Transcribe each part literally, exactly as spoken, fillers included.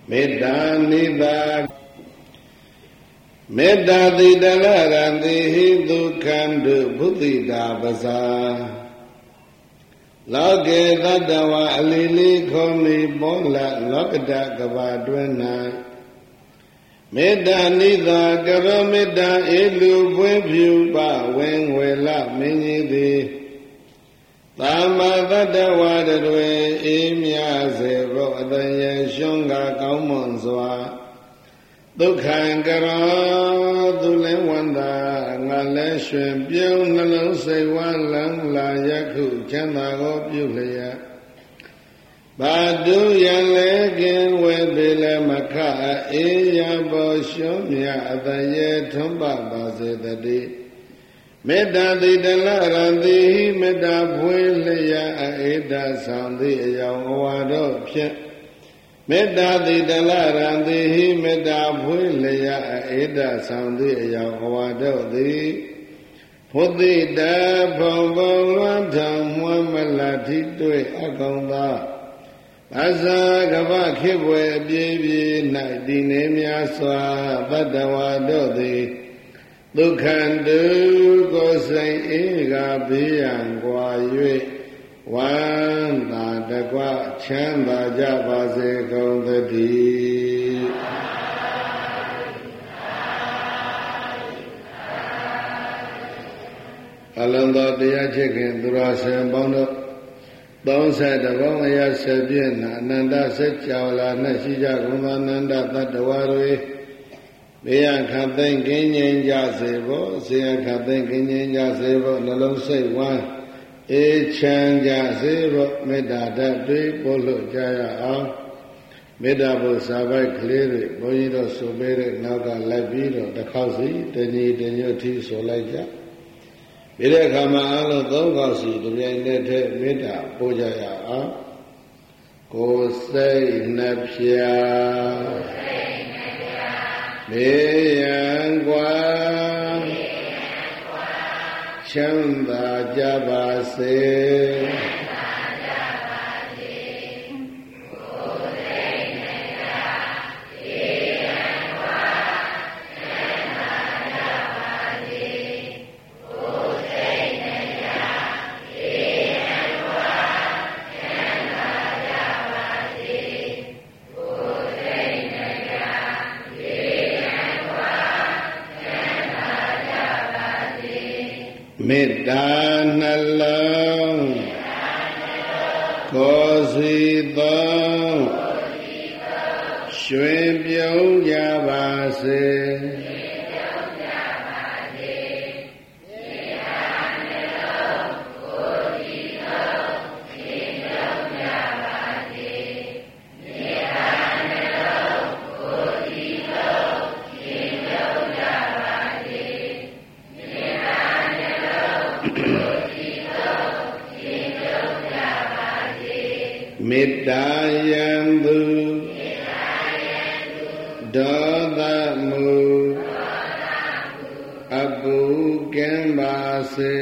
မေတ္တာနိသာမေတ္တာတိတလရံတိဟိဒုက္ခံတုဘုဒ္ဓိတာပဇာလောကေတတ္တဝအလီလီခောမိပောလလောကတကဘာတွင်၌မေတ္တာနိသာကရောမေတ္တာဧလူပွင့်ဖြူပဝင်းဝေလမင်းကြီးသည်သမ္မာတတ္တဝါတွေအေးမြစေဖို့အတန်ရရှုံးကကောင်းမွန်စွာဒုက္ခံကရောသူလည်းဝန္တာငါလည်းရွှင်ပြုံးနှလုံးစိတ်ဝမ်းလန်းလာယခုချမ်းသာကိုပြုလျက်ဘာတုရလည်းကင်းဝဲပေလည်းမခအေးရပေါ်ရှုံးမြအတန်ရထွန်းပပါစေတည်းမေတ္တာတိတလရံတိမေတ္တာဖွေလျက်အေဒဆောင်သည့်အယောင်အဝါတို့ဖြင့်မေတ္တာတိတလရံတိမေတ္တာဖွေလျက်အေဒဆောင်သည့်အယောင်အဝါတို့သည်ဘုဒ္ဓိတဘုံဘုံလွန်ထံမွမ်းမလတိတွေ့အကောင်သာအဇာကဗခေဘွယ်အပြေးပြေး၌တည်နေများစွာတတ္တဝါတို့သည်ဒုက္ခတုကိုစိတ်အေးကဘေးရန်ကွာ၍ဝမ်းသာတကွချမ်းသာကြပါစေကုန်သတည်းအလုံးသောတရားချစ်ခင်သူတော်စင်ပေါင်းတို့သုံးဆယ်တပေါင်းအရာဆက်ပြည့်နာအနန္တစัจ java လာ၌ရှိကြကုန်သောအနန္တတတ္တဝါတွေဘေးရန်ခတ်သိမ်းကင်းငြိမ်းကြစေဖို့ဆေးရန်ခတ်သိမ်းကင်းငြိမ်းကြစေဖို့နှလုံးစိတ်ဝမ်းအေးချမ်းကြစေဖို့မေတ္တာဓာတ်တွေပို့လို့ကြရအောင်မေတ္တာဘုစာပိုက်ကလေးတွေဘုန်းကြီးတို့ဆိုပေးတဲ့နောက်ကလိုက်ပြီးတော့တစ်ခေါက်စီတညီတညွတ်ထီဆိုလိုက်ကြပြီးတဲ့အခါမှာအလုံးသုံးခေါက်စီဒီပြိုင်နဲ့ထဲမေတ္တာပို့ကြရအောင်ကိုယ်စိတ်နှပြမေယံကွာချမ်းသာကြပါစေမေတ္တာနှလုံးကိုယ်စီသောရွှင်ပြုံးကြပါစေမေတ္တာယံသူဒေါသမုအပုကံပါစေ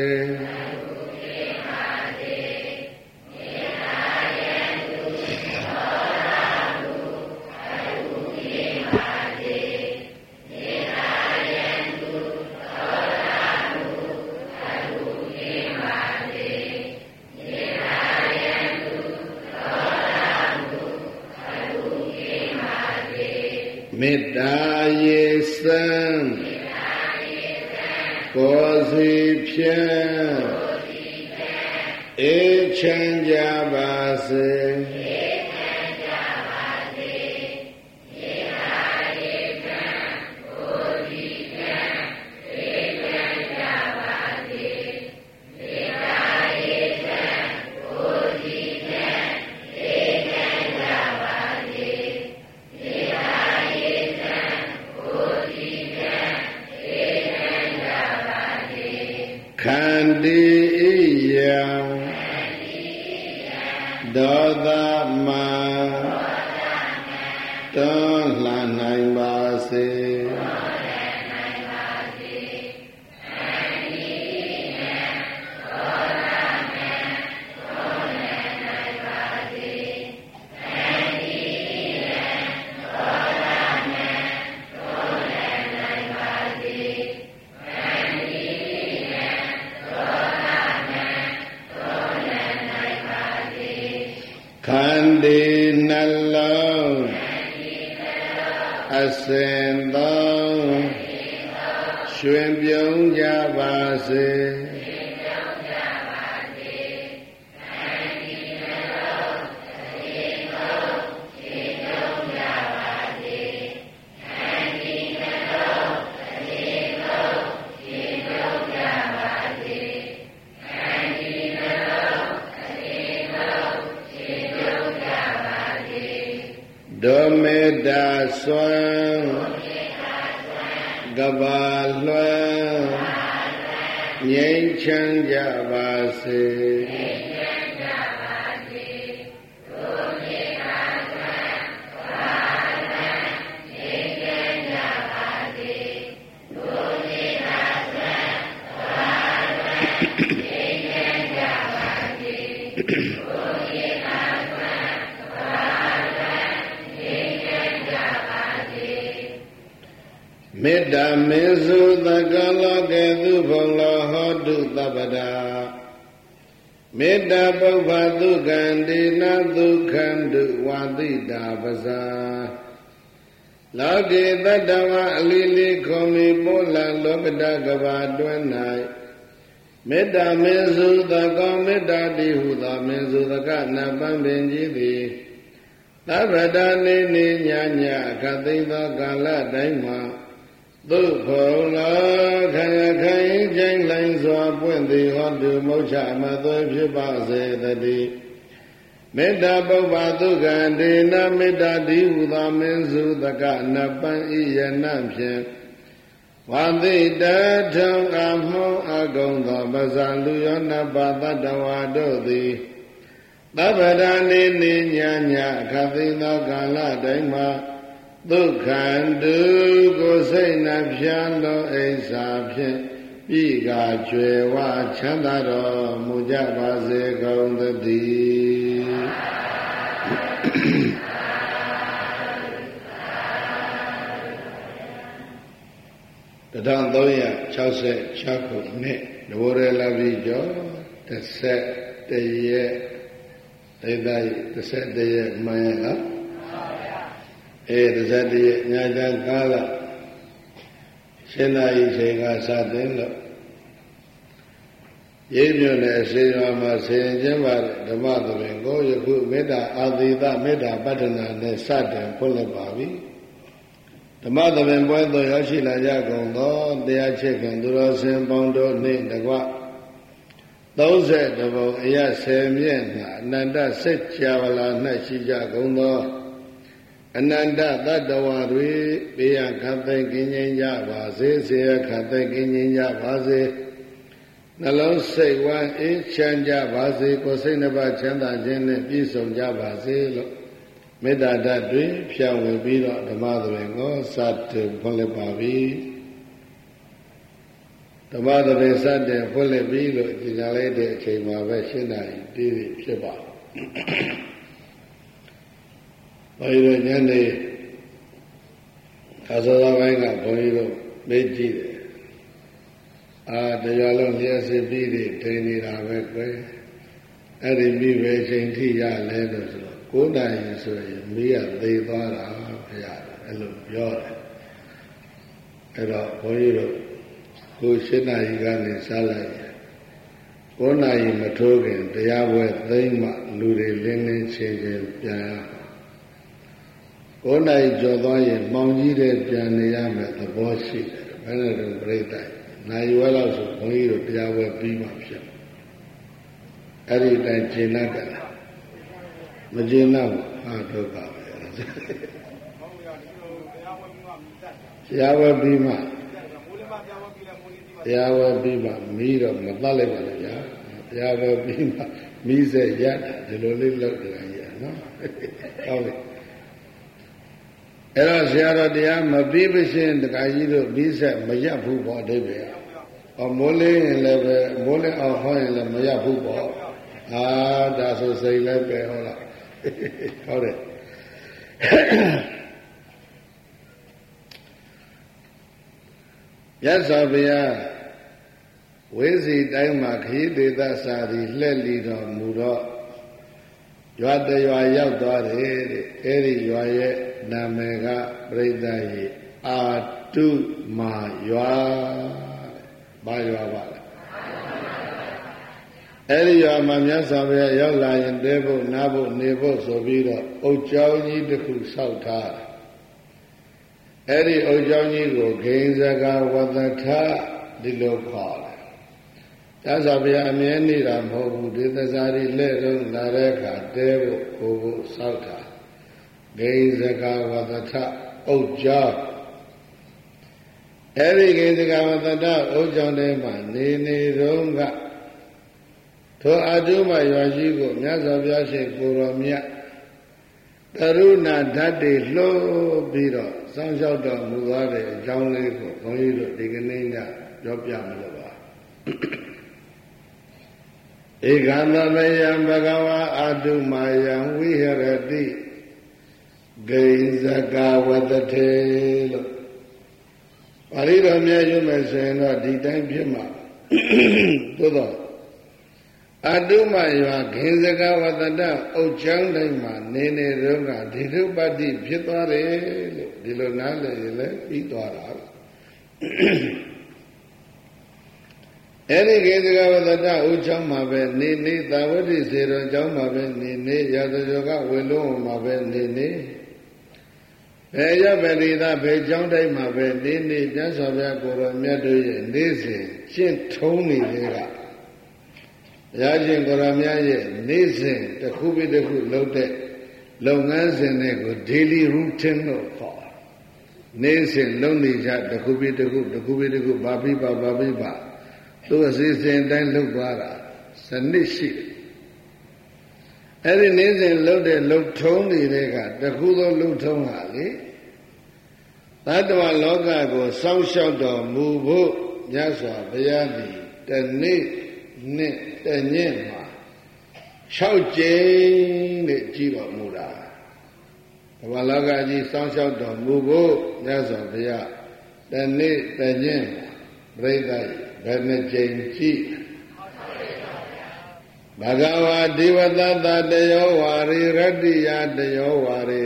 မေတ္တာရေစံကိုယ်စီဖြင့်အေးချမ်းကြပါစေခန္တီယံဒေါသမတွန်းလှန်နိုင်ပါစေဒီနှလုံးအစဉ်သောရွှင်ပြုံးကြပါစေဒုမေတ္တာစွမ်းကဘာလွှမ်းငြိမ်းချမ်းကြပါစေမေတ္တာမေစုသကလောကေသူဘုံလောဟောတုသဗ္ဗဒါမေတ္တာပုဗ္ဗသုကံဒေနသုခန္တုဝါတိတာပဇာလောကေတတ္တဝအလီလီခောမီပိုလလောကတကဘာတွင်၌မေတ္တာမေစုသကောမေတ္တာတိဟုသောမေစုသကနပံပင်ကြီးသည်သဗ္ဗဒါနေနေညာညာအခသိသောကာလတိုင်းမှာသုခောလောခယခိုင်ကျိုင်းလိုင်းစွာပွင့်သည်ဟောတုမုတ်ချမသွေဖြစ်ပါစေတည်းမေတ္တာပုဗ္ဗသုကံဒေနမေတ္တာတိဟုသောမင်းစုသကနပံဤယနဖြင့်ဝါသိတထုံအမှုအကုံသောပဇာလူယောနပတတ္တဝါတို့သည်သဗ္ဗဒါနေနေညာညာခသိသောကာလတိုင်းမှာဒုက္ခံတုကိုစိတ်နှဖျားသောအိဆာဖြင့်ပြီးကကျွယ်ဝချမ်းသာတော်မူကြပါစေကုန်သတည်းတထောင်သုံးရာ၆၆ခုနှစ်နဝရလပိကျော်တစ်ဆက်တရက်ဒိဋ္ဌိတစ်ဆက်တရက်မှန်ရလားအဲတစ်ဆက်တရက်ညာချမ်းကားလာရှင်းသာဤချိန်ကစတင်လို့ရိပ်မြို့နယ်အစေရွာမှာဆင်ကျင်းပါဓမ္မသဘင်ကိုယခုမေတ္တာအာသီသမေတ္တာပတ္ထနာနဲ့စတင်ဖွင့်လှစ်ပါပြီဓမ္မသဘင်ပွဲသို့ရောက်ရှိလာကြကုန်သောတရားချစ်ခင်သူတော်စင်ပေါင်းတို့နှင့်တကွသုံးဆယ်တဘုံအရဆယ်မြင့်၌အနန္တစัจ java လာ၌ရှိကြကုန်သောအနန္တတတ္တဝါတွေဘေးရခတ်သိမ်းကင်းငြိမ်းကြပါစေဆေရခတ်သိမ်းကင်းငြိမ်းကြပါစေနှလုံးစိတ်ဝမ်းအေးချမ်းကြပါစေကိုယ်စိတ်နှပါချမ်းသာခြင်းနဲ့ပြည့်စုံကြပါစေလို့မေတ္တာဓာတ်တွေဖြန့်ဝေပြီးတော့ဓမ္မသဘင်ကိုစတင်ဖွင့်လှစ်ပါပြီဓမ္မသဘင်စတင်ဖွင့်လှစ်ပြီးလို့ဒီကလေးတဲ့အချိန်မှာပဲရှင်းနိုင်တည်ဖြစ်ပါဘုရားတို့ညနေခါစောသောပိုင်းကဘုန်းကြီးတို့မေးကြည့်တယ်အာတရားလုံးလျှက်စစ်ပြီးတွေထိန်နေတာပဲကွယ်အဲ့ဒီမိပဲချိန်ထိရလဲလို့ဆိုတော့ကိုးနိုင်ဆိုရင်မိကသေသွားတာဘုရားအဲ့လိုပြောတယ်အဲ့တော့ဘုန်းကြီးတို့ကိုရှင်းနိုင်ကနေစားလိုက်ကိုးနိုင်မထိုးခင်တရားပွဲသိမ့်မှလူတွေလင်းလင်းချင်းချင်းပြန်ရကိုးနိုင်ကြော်သွားရင်မောင်ကြီးတဲ့ပြန်နေရမယ်သဘောရှိတယ်ဘယ်နဲ့တော့ပြိတ္တနိုင်ဝဲလောက်ဆိုဘုန်းကြီးတို့တရားပွဲပြီးမှဖြစ်အဲ့ဒီတိုင်ကျင့်တတ်တယ်မကျင့်တော့ဟာဒုက္ခပဲတရားပွဲပြီးမှတရားပွဲပြီးမှမီးတော့မတတ်လိုက်ပါနဲ့ဗျာတရားပွဲပြီးမှမီးစက်ရက်ဒီလိုလေးလောက်တယ်ကြီးနော်ဟုတ်ပြီအဲ့တော့ဆရာတော်တရားမပြီးပရှင်တခါကြီးတို့ပြီးဆက်မရက်ဘူးပေါ့အဓိပ္ပာယ်။အော်မိုးလင်းရင်လည်းပဲမိုးလင်းအောင်ဟောရင်လည်းမရက်ဘူးပေါ့။အာဒါဆိုစိတ်လည်းပဲဟောလား။ဟုတ်တယ်။မြတ်စွာဘုရားဝိဇ္ဇီတိုင်းမှာခရီးဒေသစာသည်လှည့်လီတော်မူတော့ရွာတရွာရောက်သွားတယ်တဲ့အဲ့ဒီရွာရဲ့နာမည်ကပြိဿရေအာတုမာရွာဘာရွာပါလဲအဲ့ဒီရွာမှာမြတ်စွာဘုရားရောက်လာရင်တဲဖို့နားဖို့နေဖို့ဆိုပြီးတော့အုတ်ကျောင်းကြီးတစ်ခုဆောက်ထားတယ်အဲ့ဒီအုတ်ကျောင်းကြီးကိုဂိဉ္စကဝတ္တထဒီလိုခေါ်တယ်မြတ်စွာဘုရားအမြဲနေတာမဟုတ်ဘူးဒီသစ္စာတွေလက်လုံးလာတဲ့အခါတဲဖို့ကိုဖို့ဆောက်တာဂိဉ္စကဝတ္တထအုတ်ကျောင်းအဲ့ဒီဂိဉ္စကဝတ္တထအုတ်ကျောင်းထဲမှာနေနေတော့ကထိုအတုမရွာရှိကိုမြတ်စွာဘုရားရှင်ကိုရောမြတ်ကရုဏာဓာတ်တွေလှုပ်ပြီးတော့စောင့်ရှောက်တော်မူသွားတဲ့အကြောင်းလေးကိုဘုန်းကြီးတို့ဒီကနေ့ညပြောပြမလို့ပါဧကံသမယံဘဂဝါအတုမယံဝိဟရတိဂိဉ္စကဝတ္တထေလို့ပါဠိတော်မြတ်ရွတ်မယ်ဆိုရင်တော့ဒီတိုင်းဖြစ်မှာသို့တော့အတုမရွာဂိဉ္စကဝတ္တတအုတ်ချောင်းတိုင်းမှာနေနေတော့ကဒိဋ္ဌုပတ္တိဖြစ်သွားတယ်လို့ဒီလိုနားလည်ရင်လည်းပြီးသွားတာအဲ့ဒီဂိဉ္စကဝတ္တတအုတ်ချောင်းမှာပဲနေနေသာဝတိစေတော်ကျောင်းမှာပဲနေနေရာဇဂကဝေလုံးမှာပဲနေနေဘယ်ရပရိသဘယ်ကျောင်းတိုင်းမှာပဲနေနေမြတ်စွာဘုရားကိုယ်တော်မြတ်တို့ရဲ့နေစဉ်ရှင်းထုံးနေတဲ့ကဘုရားရှင်ကိုရောမြတ်ရဲ့နေ့စဉ်တစ်ခုပြီးတစ်ခုလုပ်တဲ့လုပ်ငန်းစဉ်တွေကို daily routine လို့ခေါ်နေ့စဉ်လုပ်နေကြတစ်ခုပြီးတစ်ခုတစ်ခုပြီးတစ်ခုဘာပြီးပါဘာပြီးပါသူ့အစီအစဉ်အတိုင်းလုပ်သွားတာစနစ်ရှိတယ်အဲ့ဒီနေ့စဉ်လုပ်တဲ့လုပ်ထုံးနေတဲ့ကတစ်ခုသောလုပ်ထုံးဟာလေသတ္တဝလောကကိုစောင့်ရှောက်တော်မူဖို့မြတ်စွာဘုရားသည်တနေ့နဲ့တညက်မှာ၆ကြိမ်နဲ့ကြည်တော်မူတာဘဝလောကကြီးစောင့်ရှောက်တော်မူဖို့မြတ်စွာဘုရားတနေ့တညက်ပြိဿဘယ်နှကြိမ်ကြည်ဘဂဝါဒေဝတတတယောဝါရိရတ္တိယတယောဝါရိ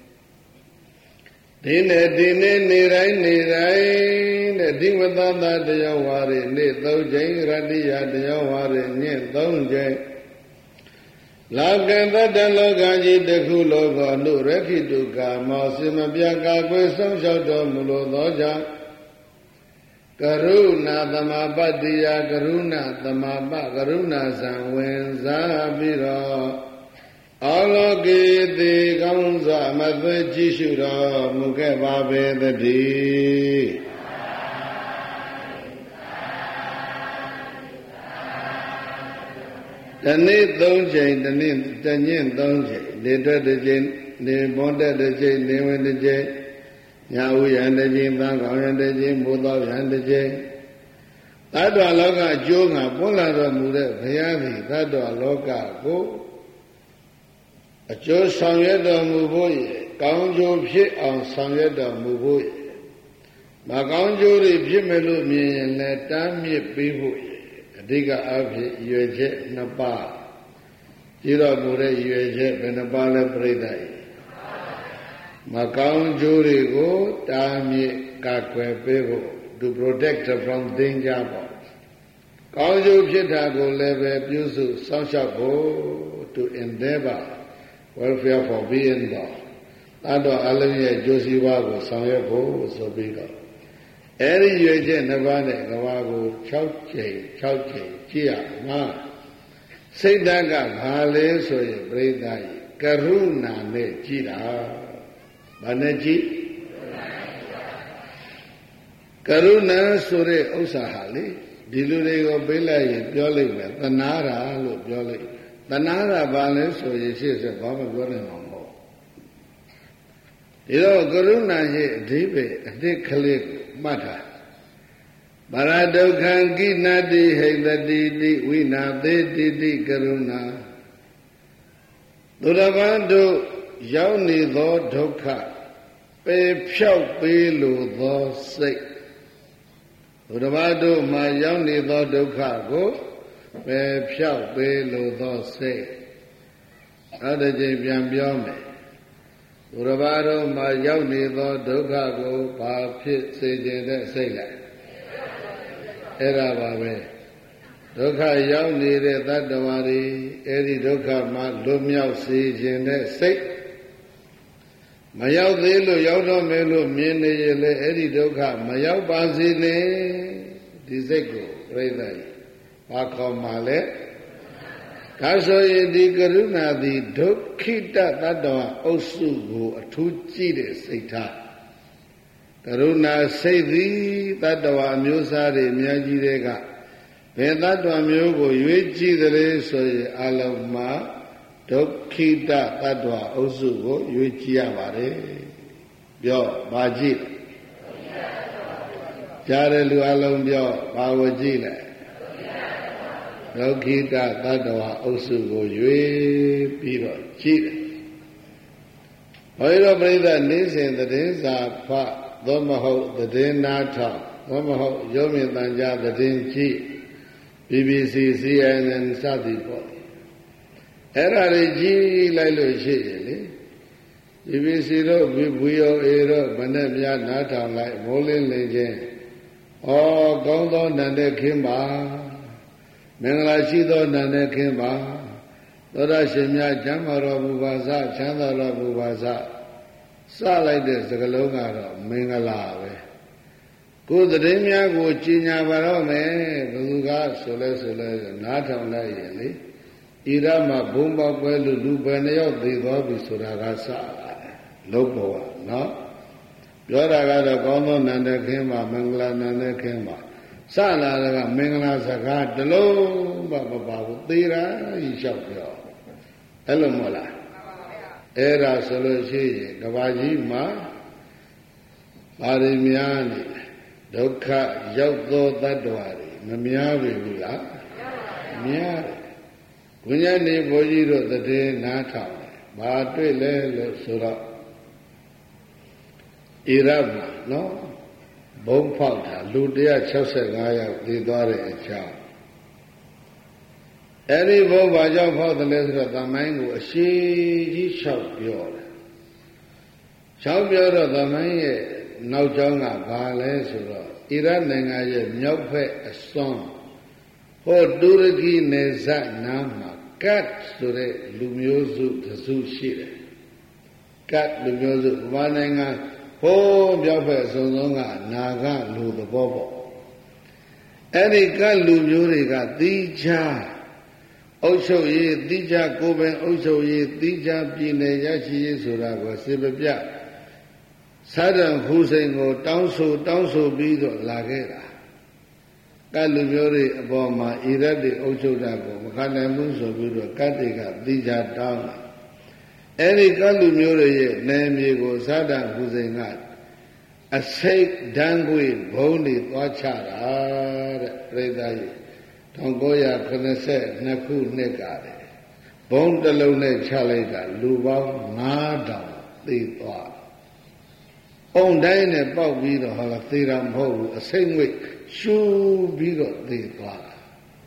ဒီနေ့ဒီနေ့နေတိုင်းနေတိုင်းတဲ့ဒီဝတတတယောဝါရိနေ့သုံးကြိမ်ရတ္တိယတယောဝါရိညသုံးကြိမ်လောကတတ္တလောကကြီးတစ်ခုလောကနုရခိတုကာမောစင်မပြကာကွယ်ဆောင်ရှောက်တော်မူလိုသောကြောင့်ကရုဏာသမာပတ္တိယကရုဏာသမာပကရုဏာဇံဝင်စားပြီးတော့အလောကေတိကောင်းစွာမသွေကြည့်ရှုတော်မူခဲ့ပါပေသတည်းတနေ့သုံးချိန်တနေ့တညင့်သုံးချိန်နေထွက်တစ်ချိန်နေဘွန်တက်တစ်ချိန်နေဝင်တစ်ချိန်ညာဥယံတစ်ချိန်သံဃောင်းယံတစ်ချိန်မိုးသောယံတစ်ချိန်သတ္တဝလောကအကျိုးငါပွင့်လာတော်မူတဲ့ဘုရားသည်သတ္တဝလောကကိုအကျိုးဆောင်ရွက်တော်မူဖို့ရကောင်းကျိုးဖြစ်အောင်ဆောင်ရွက်တော်မူဖို့ရမကောင်းကျိုးတွေဖြစ်မယ်လို့မြင်ရင်လည်းတားမြစ်ပေးဖို့ရအဓိကအဖြစ်ရွယ်ချက်နှစ်ပါးကြည့်တော်မူတဲ့ရွယ်ချက်ဘယ်နှပါးလဲပြိဿကြီးမကောင်းကျိုးတွေကိုတားမြစ်ကာကွယ်ပေးဖို့ to protect from danger ပေါ့ကောင်းကျိုးဖြစ်တာကိုလည်းပဲပြုစုစောင့်ရှောက်ဖို့ to endeavor welfare for being there အဲ့တော့အလုံးရဲ့ကြိုးစည်းဝါးကိုဆောင်ရွက်ဖို့ဆိုပြီးတော့အဲ့ဒီရွေချက်နှစ်ပါးနဲ့ကဘာကို၆ချိန်၆ချိန်ကြည့်ရမှာစိတ်ဓာတ်ကဘာလဲဆိုရင်ပြိဿကြီးကရုဏာနဲ့ကြည့်တာဘာနဲ့ကြည့်ကရုဏာဆိုတဲ့ဥစ္စာဟာလေဒီလူတွေကိုပေးလိုက်ရင်ပြောလိုက်မယ်သနာတာလို့ပြောလိုက်သနာတာဘာလဲဆိုရင်ရှေ့ဆက်ဘာမှပြောနိုင်မှာမဟုတ်ဒီတော့ကရုဏာရဲ့အဓိပ္ပာယ်အတိတ်ကလေးကိုမှတ်ထားပရဒုက္ခံကိနတိဟိတတိတိဝိနာသေတိတိကရုဏာသူတော်ဘာတို့ရောက်နေသောဒုက္ခပေဖြောက်ပေးလိုသောစိတ်သူတော်ဘာတို့မှာရောက်နေသောဒုက္ခကိုပယ်ဖြောက်ပေးလိုသောစိတ်နောက်တစ်ချိန်ပြန်ပြောမယ်သူတစ်ပါးတို့မှာရောက်နေသောဒုက္ခကိုဘာဖြစ်စေခြင်းတဲ့စိတ်လိုက်အဲ့ဒါပါပဲဒုက္ခရောက်နေတဲ့တ attva တွေအဲ့ဒီဒုက္ခမှာလွတ်မြောက်စေခြင်းတဲ့စိတ်မရောက်သေးလို့ရောက်တော့မယ်လို့မြင်နေရလေအဲ့ဒီဒုက္ခမရောက်ပါစေနဲ့ဒီစိတ်ကိုပြိဿကြီးဘာခေါ်မှလဲဒါဆိုရင်ဒီကရုဏာသည်ဒုက္ခိတတ attva အုပ်စုကိုအထူးကြည့်တဲ့စိတ်ထားကရုဏာစိတ်သည်တ attva မျိုးစားတွေအများကြီးတွေကဘယ်တ attva မျိုးကိုရွေးကြည့်သလဲဆိုရင်အလုံးမှာဒုက္ခိတတ attva အုပ်စုကိုရွေးကြည့်ရပါတယ်ပြောပါကြည့်ကြားတဲ့လူအလုံးပြောပါဝကြည့်လိုက်ဒုက္ခိတတ attva အုပ်စုကိုရွေးပြီးတော့ကြည့်တယ်ဘုရားပြိဿနေစဉ်သတင်းစာဖတ်သောမဟုတ်သတင်းနာထောင်သောမဟုတ်ရုပ်မြင်သံကြားသတင်းကြည့် ဘီဘီစီ စီ အန် အန် စသည်ပေါ့အဲ့ဒါတွေကြည့်လိုက်လို့ရှိရင်လေ ဘီဘီစီ တို့ ဗီ အို အေ တို့မနဲ့များနားထောင်လိုက်မိုးလင်းလင်းချင်းဩကောင်းသောနန္တဲ့ခင်းပါမင်္ဂလာရှိသောနန္တဲ့ခင်းပါသောရရှင်များကျမ်းမာတော်မူပါစချမ်းသာတော်မူပါစစလိုက်တဲ့စကားလုံးကတော့မင်္ဂလာပဲကိုယ်သတင်းများကိုကြီးညာပါတော့မယ်ဘယ်သူကဆိုလဲဆိုလဲနားထောင်လိုက်ရင်လေဣရမဘုံပေါက်ပွဲလူလူပဲနှစ်ယောက်သေသွားပြီဆိုတာကစလာတယ်လုံးပေါ်ကနော်ပြောတာကတော့ကောင်းသောနန္ဒခင်းမှာမင်္ဂလာနန္ဒခင်းမှာစလာတာကမင်္ဂလာစကားတစ်လုံးမမပါဘူးသေတာကြီးလျှောက်ပြောအဲ့လိုမဟုတ်လားအဲ့ဒါဆိုလို့ရှိရင်ကဘာကြီးမှာပါရမများနေဒုက္ခရောက်သောတ attva တွေမများပြီဘူးလားများတယ်ဘုညာနေဘုန်းကြီးတို့တည်နားထောင်တယ်ဘာတွေ့လဲလို့ဆိုတော့ဣရမနော်ဘုံဖောက်တာလူone hundred sixty-fiveယောက်သေသွားတဲ့အကြောင်းအဲ့ဒီဘုံဘာကြောင့်ဖောက်တယ်လဲဆိုတော့သမိုင်းကိုအရှိကြီးလျှောက်ပြောတယ်လျှောက်ပြောတော့သမိုင်းရဲ့နောက်ကျောင်းကဘာလဲဆိုတော့ဣရတ်နိုင်ငံရဲ့မြောက်ဘက်အစွန်းဟောတူရကီနယ်စပ်နားမှာကတ်ဆိုတဲ့လူမျိုးစုတစ်စုရှိတယ်ကတ်လူမျိုးစုဗမာနိုင်ငံဟိုးမြောက်ဘက်အစွန်းဆုံးကနာဂလူသဘောပေါ့အဲ့ဒီကတ်လူမျိုးတွေကသီးခြားအုပ်ချုပ်ရေးသီးခြားကိုယ်ပိုင်အုပ်ချုပ်ရေးသီးခြားပြည်နယ်ရရှိရေးဆိုတာကိုစေပပြဆာဒံဟူစိန်ကိုတောင်းဆိုတောင်းဆိုပြီးတော့လာခဲ့တာကတ်လူမျိုးတွေအပေါ်မှာဣရတ်တွေအုပ်ချုပ်တာကိုမခံနိုင်ဘူးဆိုပြီးတော့ကတ်တွေကသီးခြားတောင်းတာအဲ့ဒီကတ်လူမျိုးတွေရဲ့နယ်မြေကိုဆာဒံဟူစိန်ကအစိတ်ဓာန်ခွေဘုံတွေသွားချတာတဲ့ပြိဿကြီးnineteen eighty-twoခုနှစ်ကတည်းဘုံတစ်လုံးနဲ့ချလိုက်တာလူပေါင်းfive thousandသေသွားအုံတိုင်းနဲ့ပေါက်ပြီးတော့ဟာလာသေတာမဟုတ်ဘူးအစိမ့်ငွေ့ရှူပြီးတော့သေသွားတာ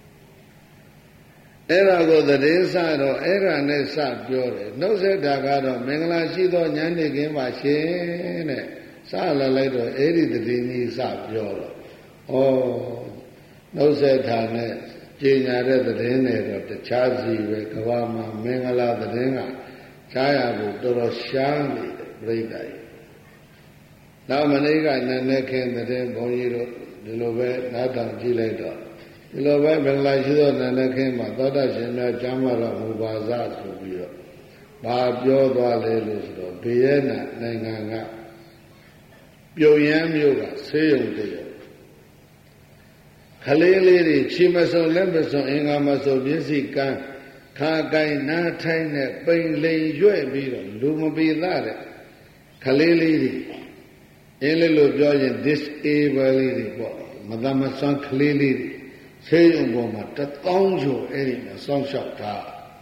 အဲ့ဒါကိုသတင်းစတော့အဲ့ဒါနဲ့စပြောတယ်နှုတ်ဆက်တာကတော့မင်္ဂလာရှိသောဉာဏ်နေခင်းပါရှင်တဲ့စလာလိုက်တော့အဲ့ဒီသတင်းကြီးစပြောတော့ဩနှုတ်ဆက်တာနဲ့ကျင်ညာတဲ့သတင်းတွေတော့တခြားစီပဲကဘာမှာမင်္ဂလာသတင်းကကြားရဖို့တော်တော်ရှားနေတယ်ပြိဿကြီးနောက်မနေ့ကနန်းနဲ့ခင်းတဲ့ဘုန်းကြီးတို့ဒီလိုပဲနားထောင်ကြည့်လိုက်တော့ဒီလိုပဲဘင်္ဂလားရှိသောနန်းနဲ့ခင်းမှာသောတာရှင်များကျမ်းမာတော်မူပါစဆိုပြီးတော့ဘာပြောသွားလဲလို့ဆိုတော့ဘေးရနာနိုင်ငံကပြုံရမ်းမြို့ကဆေးရုံတည်းခလေးလေးတွေခြေမစုံလက်မစုံအင်္ဂါမစုံမျက်စိကန်းခါကိုင်နားထိုင်းနဲ့ပိန်လိန်ရွဲ့ပြီးတော့လူမပိသတဲ့ခလေးလေးတွေအင်းလေးလို့ပြောရင် disable လေးတွေပေါ့မသမဆွမ်းခလေးလေးတွေဆေးရုံပေါ်မှာတစ်သောင်းကျော်အဲ့ဒီမှာစောင့်ရှောက်တာ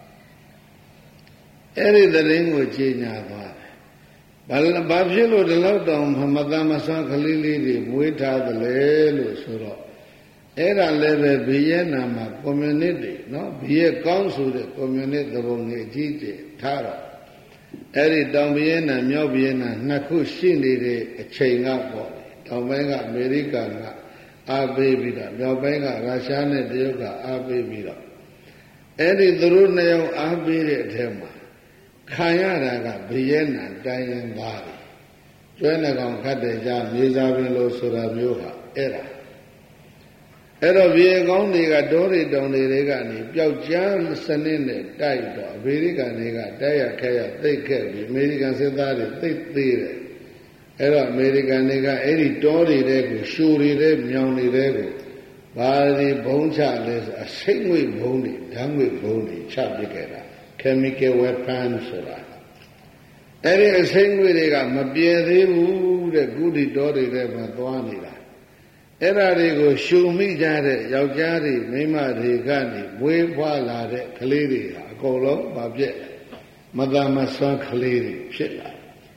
အဲ့ဒီသတင်းကိုကြီးညာသွားတယ်ဘာဘာဖြစ်လို့ဒီလောက်တောင်မသမဆွမ်းခလေးလေးတွေမွေးထားသလဲလို့ဆိုတော့အဲ့ဒါလည်းပဲဘီရဲ့နာမှာကွန်မြူနစ်တွေနော်ဘီရဲ့ကောင်းဆိုတဲ့ကွန်မြူနစ်သဘုံတွေအကြီးကျယ်ထားတော့အဲ့ဒီတောင်ပြင်းနဲ့မြောက်ပြင်းနဲ့နှစ်ခုရှိနေတဲ့အချိန်ကပေါ့တောင်ပိုင်းကအမေရိကန်ကအားပေးပြီးတော့မြောက်ပိုင်းကရုရှားနဲ့တရုတ်ကအားပေးပြီးတော့အဲ့ဒီသူတို့နှစ်ယောက်အားပေးတဲ့အထက်မှာခံရတာကဘီရဲနံတိုင်းရင်သားတယ်ကျွဲနှကောင်ခတ်တယ်ကြမြေစာပင်လို့ဆိုတာမျိုးဟာအဲ့ဒါအဲ့တော့ဘီရဲကောင်းတွေကတောတွေတောင်တွေတွေကနေပျောက်ကြားစနစ်နဲ့တိုက်တော့အမေရိကန်တွေကတိုက်ရခဲရသိတ်ခဲ့ပြီးအမေရိကန်စစ်သားတွေသိတ်သေးတယ်အဲ့တော့အမေရိကန်တွေကအဲ့ဒီတောတွေတဲ့ကိုရှူတွေတဲ့မြောင်တွေတဲ့ကိုဘာဒီဘုံချလဲဆိုအစိတ်ငွေဘုံတွေဓာတ်ငွေဘုံတွေချပစ်ခဲ့တာ chemical weapon ဆိုတာအဲ့ဒီအစိတ်ငွေတွေကမပြေသေးဘူးတဲ့ကုတီတောတွေထဲမှာသွားနေတာအဲ့ဒါတွေကိုရှုံမိကြတဲ့ယောက်ျားတွေမိန်းမတွေကနေဝေးဖွာလာတဲ့ကလေးတွေဟာအကုန်လုံးမပြည့်မသာမဆွမ်းကလေးတွေဖြစ်လာ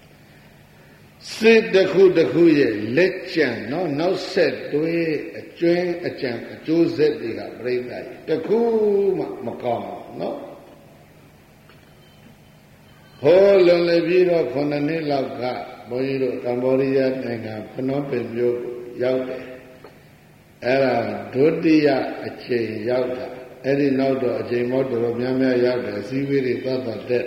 စစ်တစ်ခုတစ်ခုရဲ့လက်ကျန်နော်နောက်ဆက်တွဲအကျွင်းအကြံအကျိုးဆက်တွေကပြိဿကြီးတစ်ခုမှမကောင်းဘူးနော်ဟောလွန်လေပြီးတော့ခုနှစ်နှစ်လောက်ကဘုန်းကြီးတို့ကမ္ဘောဒီးယားနိုင်ငံဖနွန်ပင်မြို့ရောက်တယ်အဲ့ဒါဒုတိယအချိန်ရောက်တာအဲ့ဒီနောက်တော့အချိန်မောတော်များများရောက်တယ်စီဝေးတွေသတ်သတ်တဲ့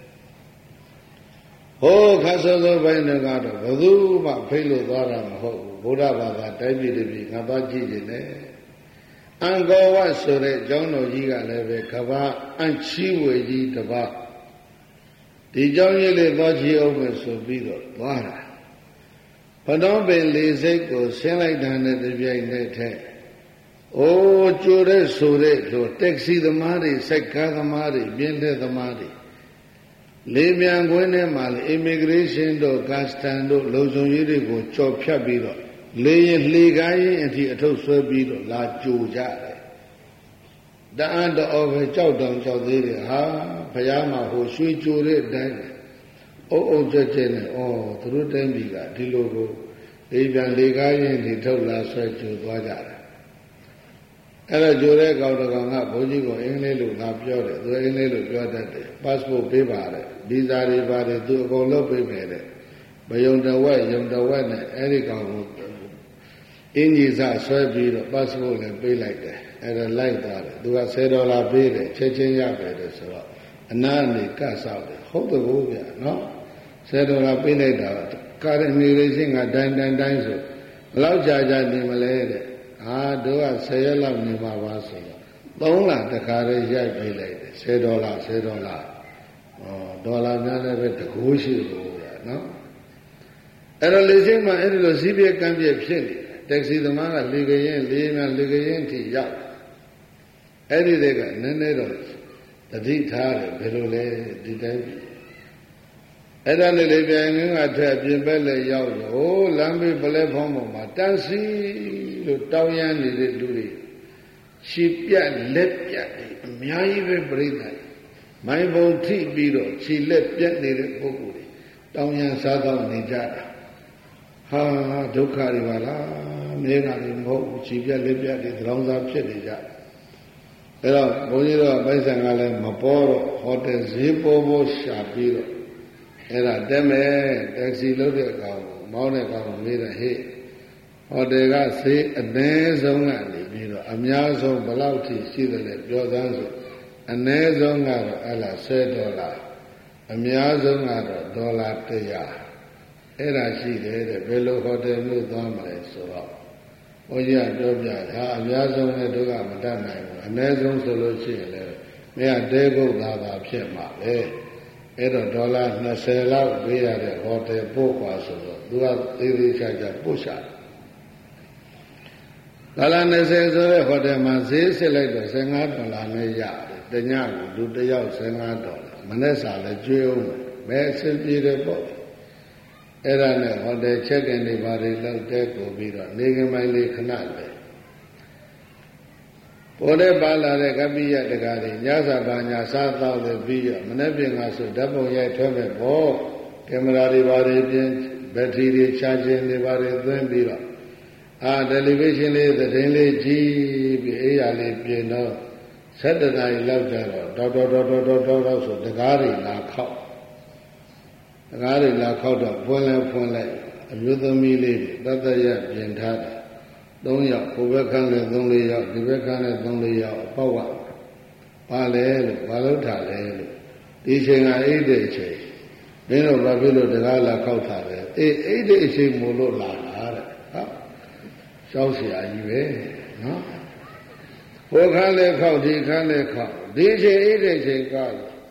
ဟိုခါစောစောပိုင်းတွေကတော့ဘယ်သူမှဖိတ်လို့သွားတာမဟုတ်ဘူးဗုဒ္ဓဘာသာတိုင်းပြည်တပြည်ငါသွားကြည့်နေတယ်အံကောဝတ်ဆိုတဲ့ကျောင်းတော်ကြီးကလည်းပဲကဘာအန့်ချီဝေကြီးတပါဒီကျောင်းကြီးလေးသွားကြည့်အောင်မယ်ဆိုပြီးတော့သွားတာဘတော်ပင်လေးစိတ်ကိုဆင်းလိုက်တာနဲ့တပြိုင်နက်တည်းအိုးကျိုးတဲ့ဆိုတဲ့လို့တက္ကစီသမားတွေစိုက်ကားသမားတွေပြင်းတဲ့သမားတွေလေမြန်ခွင်းထဲမှာလေ immigration တို့ custom တို့လုံခြုံရေးတွေကိုကြော်ဖြတ်ပြီးတော့လေရင်လှေကားရင်အထိအထုပ်ဆွဲပြီးတော့လာကြိုကြတယ်တအံ့တော်ပဲကြောက်တောင်ကြောက်သေးတယ်ဟာဘုရားမှာဟိုရွှေကြိုတဲ့အတိုင်းအုပ်အုပ်ကျက်ကျက်နဲ့ဩသူတို့တိုင်းပြည်ကဒီလိုကိုလေပြန်လေကားရင်ဒီထုတ်လာဆွဲကြိုသွားကြတယ်အဲ့တော့ကြိုတဲ့ကောင်တကောင်ကဘုန်းကြီးကိုအင်္ဂလိပ်လိုလာပြောတယ်သူအင်္ဂလိပ်လိုပြောတတ်တယ် passport ပေးပါတဲ့ဗီဇာတွေပါတယ်သူအကုန်လုပ်ပေးမယ်တဲ့မယုံတဝက်ယုံတဝက်နဲ့အဲ့ဒီကောင်ကိုအင်ကြီးစဆွဲပြီးတော့ passport လည်းပေးလိုက်တယ်အဲ့ဒါလိုက်သွားတယ်သူကဆယ်ဒေါ်လာပေးတယ်ချက်ချင်းရပဲတယ်ဆိုတော့အနာနေကတ်ဆောက်တယ်ဟုတ်တယ်ဘုရားနော်ဆယ်ဒေါ်လာပေးလိုက်တာကာရမီရေးချင်းကဒိုင်းဒိုင်းဒိုင်းဆိုဘယ်လောက်ကြာကြာနေမလဲတဲ့အာတို့ကဆယ်ရက်လောက်နေမှာပါဆိုတော့သုံးလတခါလေးရိုက်ပေးလိုက်တယ်ဆယ်ဒေါ်လာဆယ်ဒေါ်လာဩဒေါ်လာများလည်းပဲတကိုးရှိလို့ရနော်အဲ့တော့လေချင်းမှာအဲ့ဒီလိုစီးပြကမ်းပြဖြစ်နေတယ်တက္ကစီသမားကလေကရင်လေးများလေကရင်ထိရောက်အဲ့ဒီတွေကနည်းနည်းတော့တတိထားတယ်ဘယ်လိုလဲဒီတိုင်းအဲ့ဒါနဲ့လေပြန်ငင်းကထက်ပြင်ပက်လေရောက်ရောလမ်းဘေးပလဲဖောင်းပေါ်မှာတန်းစီလို့တောင်းရမ်းနေတဲ့လူတွေခြေပြက်လက်ပြက်အများကြီးပဲပြိဿတယ်မိုင်းပုံထိပြီးတော့ခြေလက်ပြက်နေတဲ့ပုဂ္ဂိုလ်တွေတောင်းရမ်းစားတော့နေကြတာဟာဒုက္ခတွေပါလားမဲကလည်းမဟုတ်ဘူးခြေပြက်လက်ပြက်တွေသံဃာဖြစ်နေကြအဲ့တော့ဘုန်းကြီးတို့ပိုက်ဆံကလည်းမပေါ်တော့ဟိုတယ်ဈေးပေါ်ပေါ်ရှာပြီးတော့အဲ့ဒါတက်မယ်တက္ကစီလုပ်တဲ့ကောင်မောင်းတဲ့ကောင်မေးတယ်ဟေ့ဟိုတယ်ကဈေးအနည်းဆုံးကနေပြီးတော့အများဆုံးဘယ်လောက်ထိရှိတယ်လဲပြောသမ်းဆိုအနည်းဆုံးကတော့အဲ့လားဆယ်ဒေါ်လာအများဆုံးကတော့ဒေါ်လာတစ်ရာအဲ့ဒါရှိတယ်တဲ့ဘယ်လိုဟိုတယ်မျိုးသွားမလဲဆိုတော့ဘုန်းကြီးကပြောပြတာအများဆုံးလည်းတို့ကမတတ်နိုင်ဘူးအနည်းဆုံးဆိုလို့ရှိရင်လည်းမင်းကတဲကုတ်သားသာဖြစ်မှာပဲအဲ့တော့ဒေါ်လာနှစ်ဆယ်လောက်ပေးရတဲ့ဟိုတယ်ပို့ပါဆိုတော့သူကသေးသေးချာချာပို့ရှာဒေါ်လာနှစ်ဆယ်ဆိုတဲ့ဟိုတယ်မှာဈေးစစ်လိုက်တော့ဆယ်ငါးဒေါ်လာနဲ့ရတယ်တညကိုလူတစ်ယောက်ဆယ်ငါးဒေါ်လာမနေ့စာလည်းကျွေးအောင်ပဲအဆင်ပြေတယ်ပေါ့အဲ့ဒါနဲ့ဟိုတယ်ချက်ကင်တွေဘာတွေလောက်တဲကိုပြီးတော့နေကမိုင်းလေးခဏလေပေါ်တဲ့ပါလာတဲ့ကပိယတကားတွေညစာပါညာစားတော့လည်းပြီးရမနေ့ပြင်ကဆိုဓာတ်ပုံရိုက်ထွက်မဲ့ပေါ့ကင်မရာတွေဘာတွေပြင်ဘက်ထရီတွေချာဂျင်တွေဘာတွေသွင်းပြီးတော့အာတယ်လီဗေးရှင်းလေးသတင်းလေးကြည့်ပြီးအေးရလေးပြင်တော့ဆက်တနာရီလောက်ကြတော့တော်တော်တော်တော်တော်တော်ဆိုတကားတွေလာခောက်တကားတွေလာခောက်တော့ဖွင့်လဲဖွင့်လိုက်အမျိုးသမီးလေးတွေတတ်တရပြင်ထားတာသုံးယောက်ဟိုဘက်ခန်းနဲ့သုံးလေးယောက်ဒီဘက်ခန်းနဲ့သုံးလေးယောက်အပေါက်ကဘာလဲလို့ဘာလို့ထားလဲလို့ဒီချိန်ကအိတ်တဲ့အချိန်မင်းတို့ဘာဖြစ်လို့တကားလာခောက်ထားလဲအေးအိတ်တဲ့အချိန်မို့လို့လာတာတဲ့ဟာရှောက်เสียကြီးပဲနော်ဟိုခန်းလဲခောက်ဒီခန်းလဲခောက်ဒီချိန်အိတ်တဲ့အချိန်က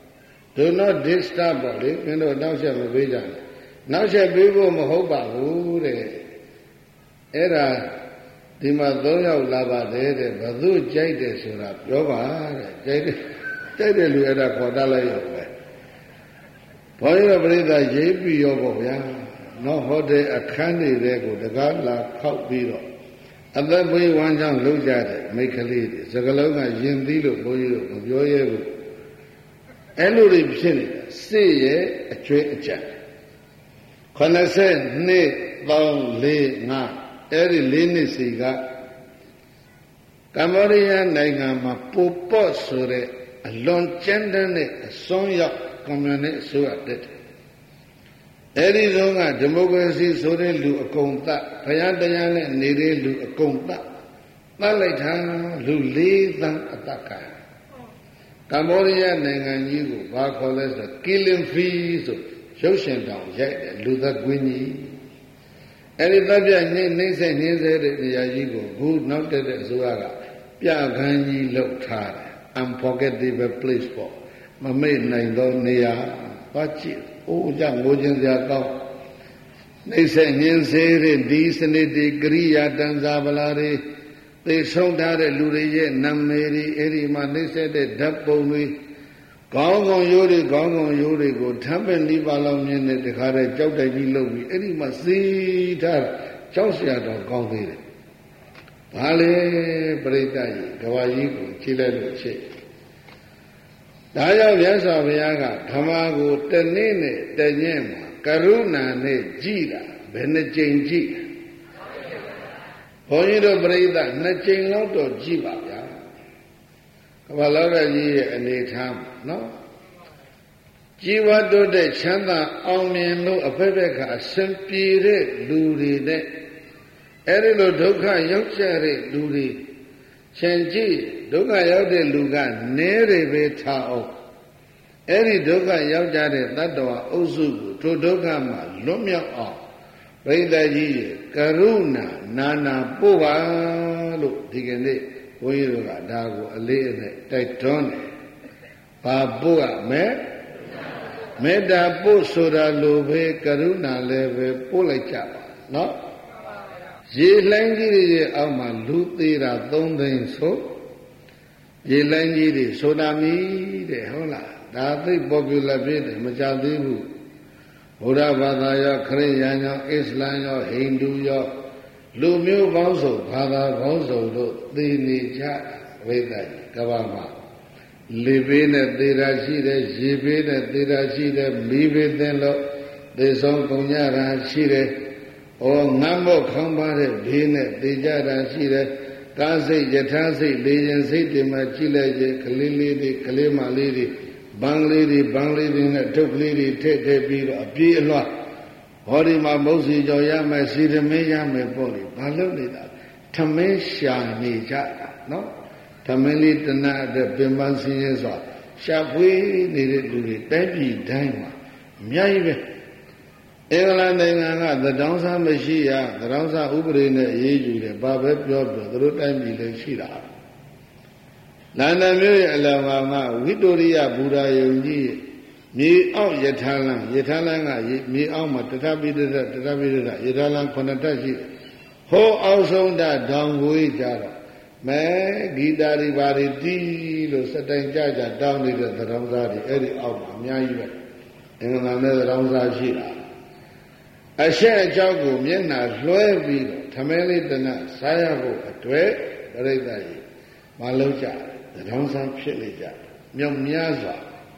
do not disturb ပါလေမင်းတို့နောက်ဆက်မပေးကြနဲ့နောက်ဆက်ပေးဖို့မဟုတ်ပါဘူးတဲ့အဲ့ဒါဒီမှာသုံးယောက်လာပါတယ်တဲ့ဘသူကြိုက်တယ်ဆိုတာပြောပါတဲ့ကြိုက်တယ်ကြိုက်တယ်လူအဲ့ဒါခေါ်တတ်လိုက်ရောပဲဘုန်းကြီးတို့ပြိဿရေးပြီးရောပေါ့ဗျာနော်ဟောတဲ့အခန်းတွေကိုတကားလာခောက်ပြီးတော့အသက်ဘေးဝမ်းကြောင်းလှုပ်ကြတဲ့မိတ်ကလေးတွေစကလုံးကယင်သီးလို့ဘုန်းကြီးတို့မပြောရဲဘူးအဲ့လိုတွေဖြစ်နေတာစိတ်ရဲ့အကျွေးအကြံခုနှစ်ဆယ်နှစ်ပေါင်းလေးငါအဲ့ဒီလေးနှစ်စီကကမ္ဘောဒီးယားနိုင်ငံမှာပိုပေါ့ဆိုတဲ့အလွန်ကျန်းတဲ့အစွန်းရောက်ကွန်မြူနစ်အစိုးရတက်တယ်အဲ့ဒီဆုံးကဒီမိုကရေစီဆိုတဲ့လူအကုန်သတ်ဘုရားတရားနဲ့နေတဲ့လူအကုန်သတ်သတ်လိုက်တာလူလေးသန်းအတက်ကကမ္ဘောဒီးယားနိုင်ငံကြီးကိုဘာခေါ်လဲဆို killing fee ဆိုရုပ်ရှင်တောင်ရိုက်တယ်လူသက်ကွင်းကြီးအဲ့ဒီတပ်ပြနှိမ့်နှိမ့်ဆက်နှင်းဆက်တဲ့နေရာကြီးကိုခုနောက်တက်တဲ့အစိုးရကပြခန်းကြီးလုပ်ထားတယ် unforgettable place ပေါ့မမေ့နိုင်သောနေရာသွားကြည့်အိုးကြငိုခြင်းစရာကောင်းနှိမ့်ဆက်နှင်းဆက်တဲ့ဒီစနစ်ဒီကရိယာတန်စာပလာတွေသိဆုံးထားတဲ့လူတွေရဲ့နာမည်တွေအဲ့ဒီမှာနှိမ့်ဆက်တဲ့ဓာတ်ပုံတွေကောင်းကောင်းရိုးတွေကောင်းကောင်းရိုးတွေကိုထမ်းပင်လေးပါလောက်မြင်တဲ့တခါတည်းကြောက်တိုက်ကြီးလုပ်ပြီးအဲ့ဒီမှာစီးထားကြောက်เสียတော့ကောင်းသေးတယ်။ဘာလဲပြိတ္တကြီးကဘာကြီးကိုခြေလိုက်လို့ချစ်ဒါကြောင့်မြတ်စွာဘုရားကဓမ္မကိုတနေ့နဲ့တညက်မှာကရုဏာနဲ့ကြည်တာဘယ်နှကြိမ်ကြည်ဘုန်းကြီးတို့ပြိတ္တနှစ်ကြိမ်လောက်တော့ကြည်ပါဗျာကဘာလောကကြီးရဲ့အနေထားနော်ជីវတ်တို့တဲ့ချမ်းသာအောင်မြင်လို့အဖက်ဖက်ကအစဉ်ပြေတဲ့လူတွေနဲ့အဲ့ဒီလိုဒုက္ခရောက်ကြတဲ့လူတွေချင်ကြည့်ဒုက္ခရောက်တဲ့လူကနည်းတွေပဲထားအောင်အဲ့ဒီဒုက္ခရောက်ကြတဲ့တတ္တဝါအုပ်စုကိုထိုဒုက္ခမှာလွတ်မြောက်အောင်ဘိဓကြီးရဲ့ကရုဏာနာနာပို့ပါလို့ဒီကနေ့ဘုန်းကြီးတို့ကဒါကိုအလေးအနက်တိုက်တွန်းတယ်။ဘာပို့ရမဲမေတ္တာပို့ဆိုတာလိုပဲကရုဏာလည်းပဲပို့လိုက်ကြပါနော်။ရေလှိုင်းကြီးတွေရဲ့အောက်မှာလူသေးတာသုံးသိန်းဆိုရေလှိုင်းကြီးတွေဆိုတာမီတဲ့ဟုတ်လား။ဒါသိပေါ်ပြလာဖြစ်တယ်မကြသေးဘူး။ဘုရားဘာသာရောခရစ်ယာန်ရောအစ္စလာမ်ရောဟိန္ဒူရောလူမျိုးပေါင်းစုံဘာသာပေါင်းစုံတို့သိနေကြဝိသကြီးကဘာမှာလေဘေးနဲ့သေတာရှိတယ်ရေဘေးနဲ့သေတာရှိတယ်မီးဘေးသင်လို့သေဆုံးကုန်ကြတာရှိတယ်။ဩငမ်းမို့ခေါင်းပါတဲ့ဘေးနဲ့သေကြတာရှိတယ်။ကားစိတ်ယထာစိတ်လေရင်စိတ်တွေမှာကြည့်လိုက်ရင်ကလေးလေးတွေကလေးမလေးတွေဘန်းလေးတွေဘန်းလေးတွေနဲ့ထုတ်ကလေးတွေထည့်ထည့်ပြီးတော့အပြေးအလွှားဟောဒီမှာမုတ်စီကြော်ရမယ်စီရမင်းရမယ်ပေါ့လေဘာလို့နေတာထမင်းရှာနေကြတာနော်ထမင်းလေးတဏှအတွက်ပင်ပန်းစင်းရဲစွာရှာဖွေနေတဲ့လူတွေတိုင်းပြည်တိုင်းမှာအများကြီးပဲအင်္ဂလန်နိုင်ငံကသတောင်းစားမရှိရသတောင်းစားဥပဒေနဲ့အေးအေးယူတယ်ဘာပဲပြောပြောသူတို့တိုင်းပြည်လည်းရှိတာလန်ဒန်မြို့ရဲ့အလယ်မှာဝိတိုရိယဘူရာယုံကြီးမြေအောက်ယထာလံယထာလံကမြေအောက်မှာတထပိဋကတထပိဋကယထာလံခုနှစ်တက်ရှိတယ်ဟောအောက်ဆုံးတဒေါင်ကိုကြတော့မဲဂီတာတွေဘာတွေတီးလို့စတိုင်ကြကြတောင်းနေတဲ့သံဃာတွေအဲ့ဒီအောက်မှာအများကြီးပဲအင်္ဂလာနဲ့သံဃာရှိတာအရှက်အကြောက်ကိုမျက်နှာလွှဲပြီးတော့ထမင်းလေးတနစားရဖို့အတွက်ပြိဿကြီးမလုံးကြသံဃာဖြစ်နေကြမြောက်များစွာ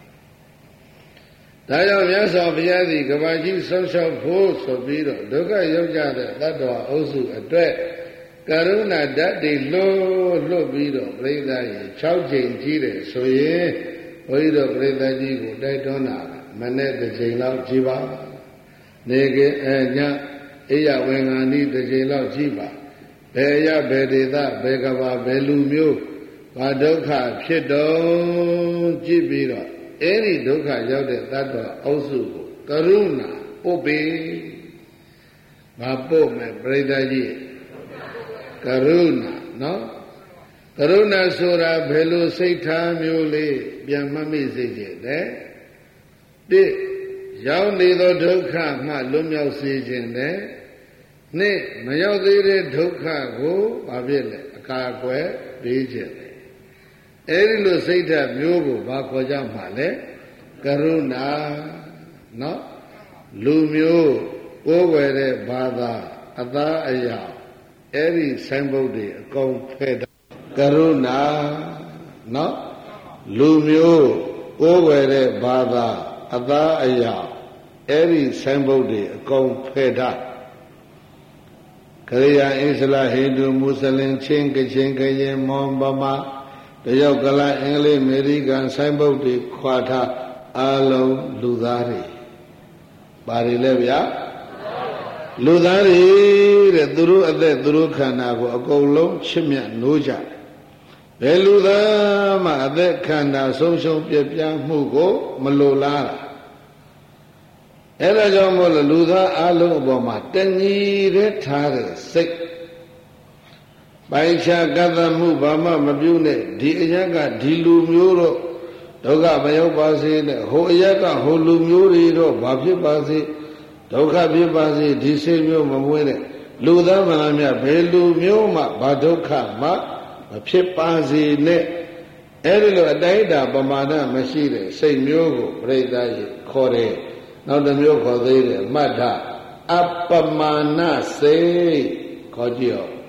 ဒါကြောင့်မြတ်စွာဘုရားသည်ကဘာကြီးဆုံးရှုံးဖို့ဆိုပြီးတော့ဒုက္ခရောက်ကြတဲ့တတ္တဝါအုပ်စုအတွက်ကရုဏာဓာတ်တွေလွတ်လွတ်ပြီးတော့ပြိဿရေ၆ချိန်ကြီးတယ်ဆိုရင်ဘုန်းကြီးတို့ပြိဿကြီးကိုတိုက်တွန်းတာမနဲ့တစ်ချိန်လောက်ကြည်ပါနေကအဲညအိယဝင်္ဂာနီတစ်ချိန်လောက်ကြည်ပါဘယ်ရဘယ်ဒေသဘယ်ကဘာဘယ်လူမျိုးဘာဒုက္ခဖြစ်တော့ကြည့်ပြီးတော့အဲ့ဒီဒုက္ခရောက်တဲ့တ attva အုပ်စုကိုကရုဏာပို့ပေးဘာပို့မယ်ပြိဿကြီးကရုဏာနော်ကရုဏာဆိုတာဘယ်လိုစိတ်ထားမျိုးလေးပြန်မှတ်မိစေခြင်းလဲတိရောက်နေသောဒုက္ခမှလွတ်မြောက်စေခြင်းနဲ့နှစ်မရောက်သေးတဲ့ဒုက္ခကိုဘာဖြစ်လဲအကာအကွယ်ပေးခြင်းလေအဲဒီလိုစိတ်ဓာတ်မျိုးကိုဘာခေါ်ကြမှာလဲကရုဏာနော်လူမျိုးကိုးကွယ်တဲ့ဘာသာအသားအရာအဲ့ဒီဆိုင်ဘုတ်တွေအကုန်ဖဲ့တာကရုဏာနော်လူမျိုးကိုးကွယ်တဲ့ဘာသာအသားအရာအဲ့ဒီဆိုင်ဘုတ်တွေအကုန်ဖဲ့တာခရိယာအစ္စလာဟိန္ဒူမွတ်စလင်ချင်းကချင်းကရင်မွန်ဗမာတရုတ်ကလအင်္ဂလိပ်အမေရိကန်ဆိုင်ဘုတ်တွေခွာထားအလုံးလူသားတွေပါရီလဲဗျာလူသားတွေတဲ့သူတို့အသက်သူတို့ခန္ဓာကိုအကုန်လုံးချစ်မြတ်နိုးကြတယ်ဘယ်လူသားမှအသက်ခန္ဓာဆုံးရှုံးပြပြမှုကိုမလိုလားတာအဲ့ဒါကြောင့်မို့လို့လူသားအလုံးအပေါ်မှာတဏှီတဲ့ထားတဲ့စိတ်ပိုင်ချကသမှုဘာမှမပြုနဲ့ဒီအရက်ကဒီလူမျိုးတော့ဒုက္ခမရောက်ပါစေနဲ့ဟိုအရက်ကဟိုလူမျိုးတွေတော့ဘာဖြစ်ပါစေဒုက္ခဖြစ်ပါစေဒီစိတ်မျိုးမမွေးနဲ့လူသားမှန်များဘယ်လူမျိုးမှဘာဒုက္ခမှမဖြစ်ပါစေနဲ့အဲ့ဒီလိုအတိုင်းအတာပမာဏမရှိတဲ့စိတ်မျိုးကိုပြိဿရေခေါ်တယ်နောက်တစ်မျိုးခေါ်သေးတယ်မတ္ထအပမာဏစိတ်ခေါ်ကြည့်အောင်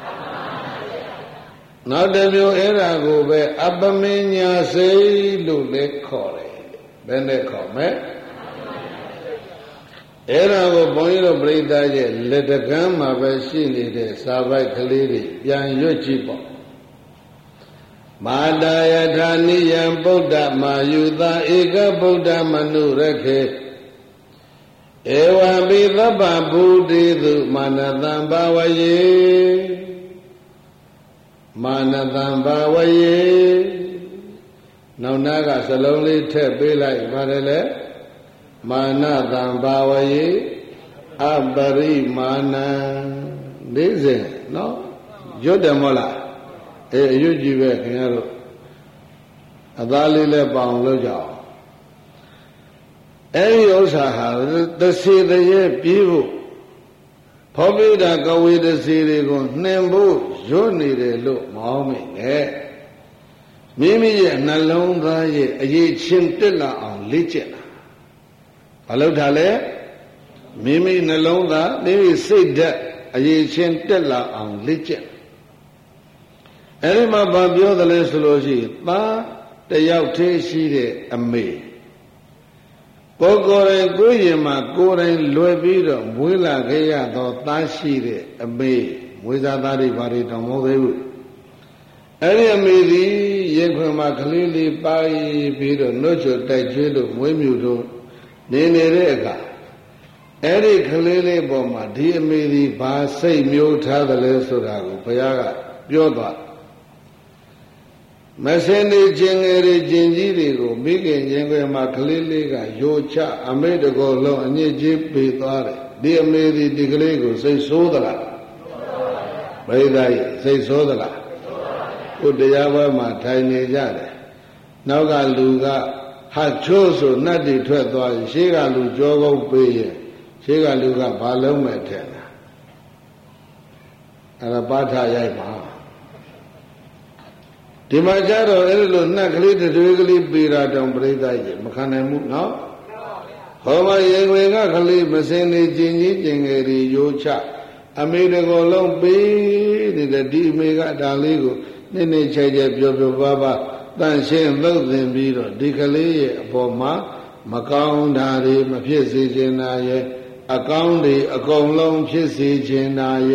နောက်တစ်မျိုးအဲ့ဒါကိုပဲအပမညာစိတ်လို့လည်းခေါ်တယ်ဘယ်နဲ့ခေါ်မလဲအဲ့ဒါကိုဘုန်းကြီးတို့ပြိဿရဲ့လက်တကမ်းမှာပဲရှိနေတဲ့စာပိုက်ကလေးတွေပြန်ရွတ်ကြည့်ပေါ့မာတာယထာနိယံဗုဒ္ဓမာယုတာဧကဗုဒ္ဓမနုရခေဧဝံပိသဗ္ဗဗုတိသုမာနတံဘာဝယေမာနတံဘာဝယေနောက်နာကစလုံးလေးထည့်ပေးလိုက်ပါတယ်လေမာနတံဘာဝယေအပရိမာဏံလေးစင်နော်ရွတ်တယ်မဟုတ်လားအေးအရွတ်ကြည့်ပဲခင်ဗျားတို့အသားလေးလည်းပေါအောင်လုပ်ကြအောင်အဲဒီဥစ္စာဟာသစေတရေပြေးဖို့ဖောပိဒကဝေတစီတွေကိုနှင်ဖို့ရွတ်နေတယ်လို့မအောင်မိနဲ့မိမိရဲ့နှလုံးသားရဲ့အရေးချင်းတက်လာအောင်လေ့ကျင့်တာဘာလို့ထားလဲမိမိနှလုံးသားမိမိစိတ်ဓာတ်အရေးချင်းတက်လာအောင်လေ့ကျင့်အဲဒီမှာဘာပြောသလဲဆိုလို့ရှိရင်သားတယောက်တည်းရှိတဲ့အမေကိုယ်ကိုယ်တိုင်ကိုယ်ရင်မှာကိုယ်တိုင်လွယ်ပြီးတော့မွေးလာခဲ့ရသောသားရှိတဲ့အမေမွေးစားသားတွေဘာတွေတောင်မဟုတ်သေးဘူးအဲ့ဒီအမေဒီရင်ခွင်မှာကလေးလေးပါပြီးတော့နှုတ်ချတိုက်ကျွေးလို့မွေးမြူတော့နေနေတဲ့အခါအဲ့ဒီကလေးလေးပေါ်မှာဒီအမေဒီဘာစိတ်မျိုးထားတယ်လဲဆိုတာကိုဘုရားကပြောသွားမစင်းနေခြင်းငယ်တွေခြင်းကြီးတွေကိုမိခင်ရင်ခွင်မှာကလေးလေးကယိုချအမေတကောလုံးအညစ်အကြေးပေးသွားတယ်ဒီအမေဒီဒီကလေးကိုစိတ်ဆိုးသလားဘိဓာကြီးစိတ်ဆိုးသလားကိုတရားပွဲမှာထိုင်နေကြတယ်နောက်ကလူကဟာချိုးဆိုနတ်တွေထွက်သွားရင်ရှေးကလူကြောကုန်းပေးရင်ရှေးကလူကဘာလုံးမဲ့ထက်တာအဲ့ဒါပါထရိုက်ပါဒီမှာကြတော့အဲ့လိုနှက်ကလေးတွေကလေးပေးတာတောင်ပြိဿကြီးမခံနိုင်ဘူးနော်ဟောမရေခွေကကလေးမစင်နေကျင်ကြီးကျင်ငယ်တွေရိုးချအမေတကောလုံးပေးနေတဲ့ဒီအမေကဒါလေးကိုနိမ့်နိမ့်ချဲချဲပြောပြောပါပါတန့်ရှင်းသုတ်သင်ပြီးတော့ဒီကလေးရဲ့အပေါ်မှာမကောင်းတာတွေမဖြစ်စေချင်တာရဲ့အကောင်းတွေအကုန်လုံးဖြစ်စေချင်တာရဲ့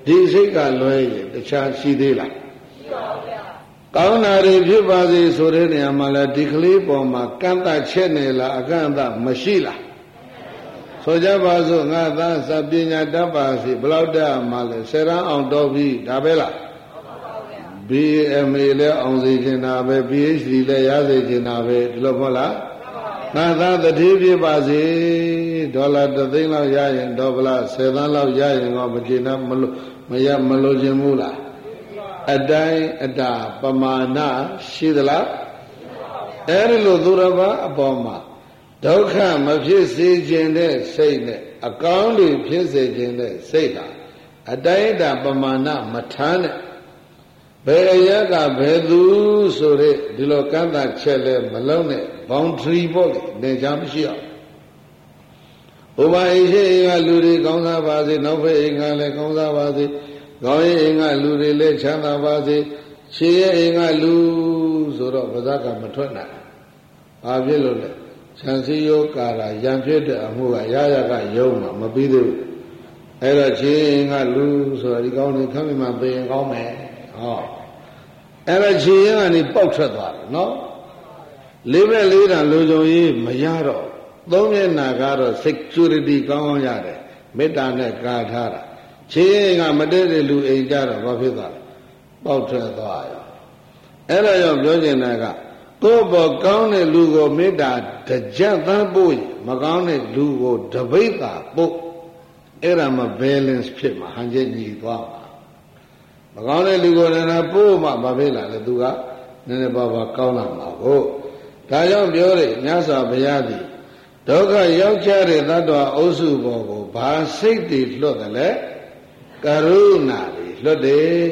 ဒီစိတ်ကလွဲရင်တခြားရှိသေးလားရှိပါဘူးဗျာကောင်းတာတွေဖြစ်ပါစေဆိုတဲ့နေရာမှာလဲဒီကလေးပေါ်မှာကန့်သတ်ချက်နေလားအကန့်အသတ်မရှိလားဆိုကြပါစို့ငါသားစပညာတတ်ပါစေဘလောက်တတ်မှလဲဆယ်ရန်အောင်တော်ပြီဒါပဲလားဘီအမ်အေ လဲအောင်စေချင်တာပဲ ပီအိတ်ချ်ဒီ လဲရစေချင်တာပဲဒီလိုမဟုတ်လားငါသားတတိပြပါစေဒေါ်လာတစ်သိန်းလောက်ရရင်ဒေါ်ဗလာဆယ်သန်းလောက်ရရင်တော့မကျေနပ်မလို့မရမလို့ခြင်းဘူးလားအတိုင်းအတာပမာဏရှိသလားအဲ့ဒီလိုသူတော်ဘာအပေါ်မှာဒုက္ခမဖြစ်စေခြင်းတဲ့စိတ်နဲ့အကောင်းတွေဖြစ်စေခြင်းတဲ့စိတ်ဟာအတိုင်းအတာပမာဏမထမ်းနဲ့ဘယ်အရကဘယ်သူဆိုတဲ့ဒီလိုကန့်သတ်ချက်လဲမလုံးနဲ့ boundary ပေါ့လေနေချမ်းမရှိအောင်ဥပအိရှိအိမ်ကလူတွေကောင်းစားပါစေနောက်ဘက်အိမ်ကလည်းကောင်းစားပါစေကောင်းရင်အိမ်ကလူတွေလည်းချမ်းသာပါစေရှေးရဲ့အိမ်ကလူဆိုတော့ဘာသာကမထွက်နိုင်ဘာဖြစ်လို့လဲခြံစည်းရောကာရာရံဖြစ်တဲ့အမှုကရရကယုံမှာမပြီးသေးဘူးအဲ့တော့ရှေးအိမ်ကလူဆိုတာဒီကောင်းနေခမ်းမှပြင်ကောင်းမယ်ဟောအဲ့တော့ခြေရင်းကနေပေါက်ထွက်သွားတယ်နော်လေးဘက်လေးတန်လူကြုံကြီးမရတော့သုံးမျက်နှာကတော့ security ကောင်းကောင်းရတယ်မေတ္တာနဲ့ကာထားတာခြေရင်းကမတည့်တဲ့လူအိမ်ကြတော့ဘာဖြစ်သွားလဲပေါက်ထွက်သွားရောအဲ့ဒါကြောင့်ပြောချင်တာကကိုယ့်ဘောကောင်းတဲ့လူကိုမေတ္တာတကြက်သန်းပို့ရင်မကောင်းတဲ့လူကိုတပိတ်သာပို့အဲ့ဒါမှ balance ဖြစ်မှာဟန်ချက်ညီသွားမှာမကောင်းတဲ့လူကိုလည်းပို့မှဘာဖြစ်လာလဲသူကနည်းနည်းပါးပါးကောင်းလာမှာဟုတ်ဒါကြောင့်ပြောတယ်မြတ်စွာဘုရားသည်ဒုက္ခရောက်ကြတဲ့သတ္တဝါအုပ်စုပေါ်ကိုဘာစိတ်တွေလွတ်တယ်လဲကရုဏာတွေလွတ်တယ်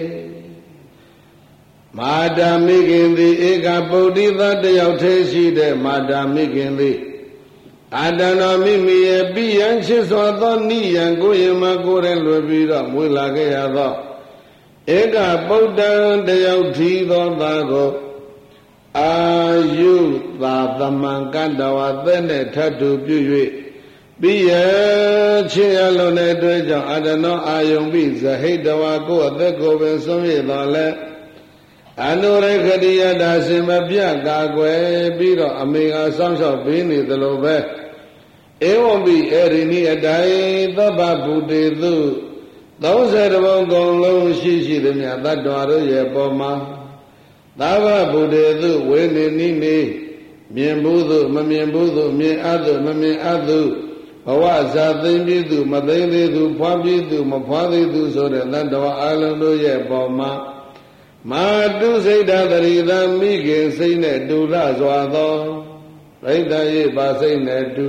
မာတာမိခင်သည်ဧကပုဒ္ဓိသတယောက်သေးရှိတဲ့မာတာမိခင်သည်အာတနောမိမိရဲ့ပိယံချစ်စွာသောနိယံကိုယ်ရမကိုယ်ရင်လွယ်ပြီးတော့မွေးလာခဲ့ရသောဧကပုဒ္ဒံတယောက်ထီသောသားကိုအာယုသာသမံကတ္တဝသက်နဲ့ထပ်တူပြု၍ပိယံချစ်ရလုံးတဲ့အတွက်ကြောင့်အာတနောအာယုံပိဇဟိတဝါကိုယ်အသက်ကိုပင်ဆုံးရတော်လဲအနုရခတိယတာရှင်မပြကာကွယ်ပြီးတော့အမေကစောင့်ရှောက်ပေးနေသလိုပဲဧဝံပိအရိနိအတိုင်းသဗ္ဗဗုတေသုသုံးဆယ်တဘုံကုန်လုံးရှိရှိသည်မြတ်တတ္တဝါတို့ရဲ့ပေါ်မှာသဗ္ဗဗုတေသုဝေနေနိနေမြင်ဘူးသူမမြင်ဘူးသူမြင်အပ်သူမမြင်အပ်သူဘဝဇာသိမ့်ပြီးသူမသိမ့်သေးသူဖွားပြီးသူမဖွားသေးသူဆိုတဲ့တတ္တဝါအလုံးတို့ရဲ့ပေါ်မှာမာတုစိတ်ဓာတရိသမိခင်စိတ်နဲ့တူလစွာသောရိတ္တရေပါစိတ်နဲ့တူ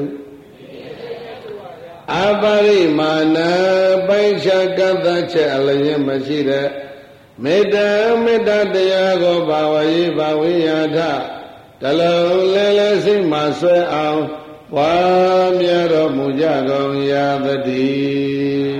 အပါရိမာဏပိုင်ချကတ္တချက်အလျင်မရှိတဲ့မေတ္တာမေတ္တာတရားကိုဘာဝေဘာဝိယာထတလုံးလဲလဲစိတ်မှဆွဲအောင်ဝါမြတော်မူကြကုန်ရာတည်း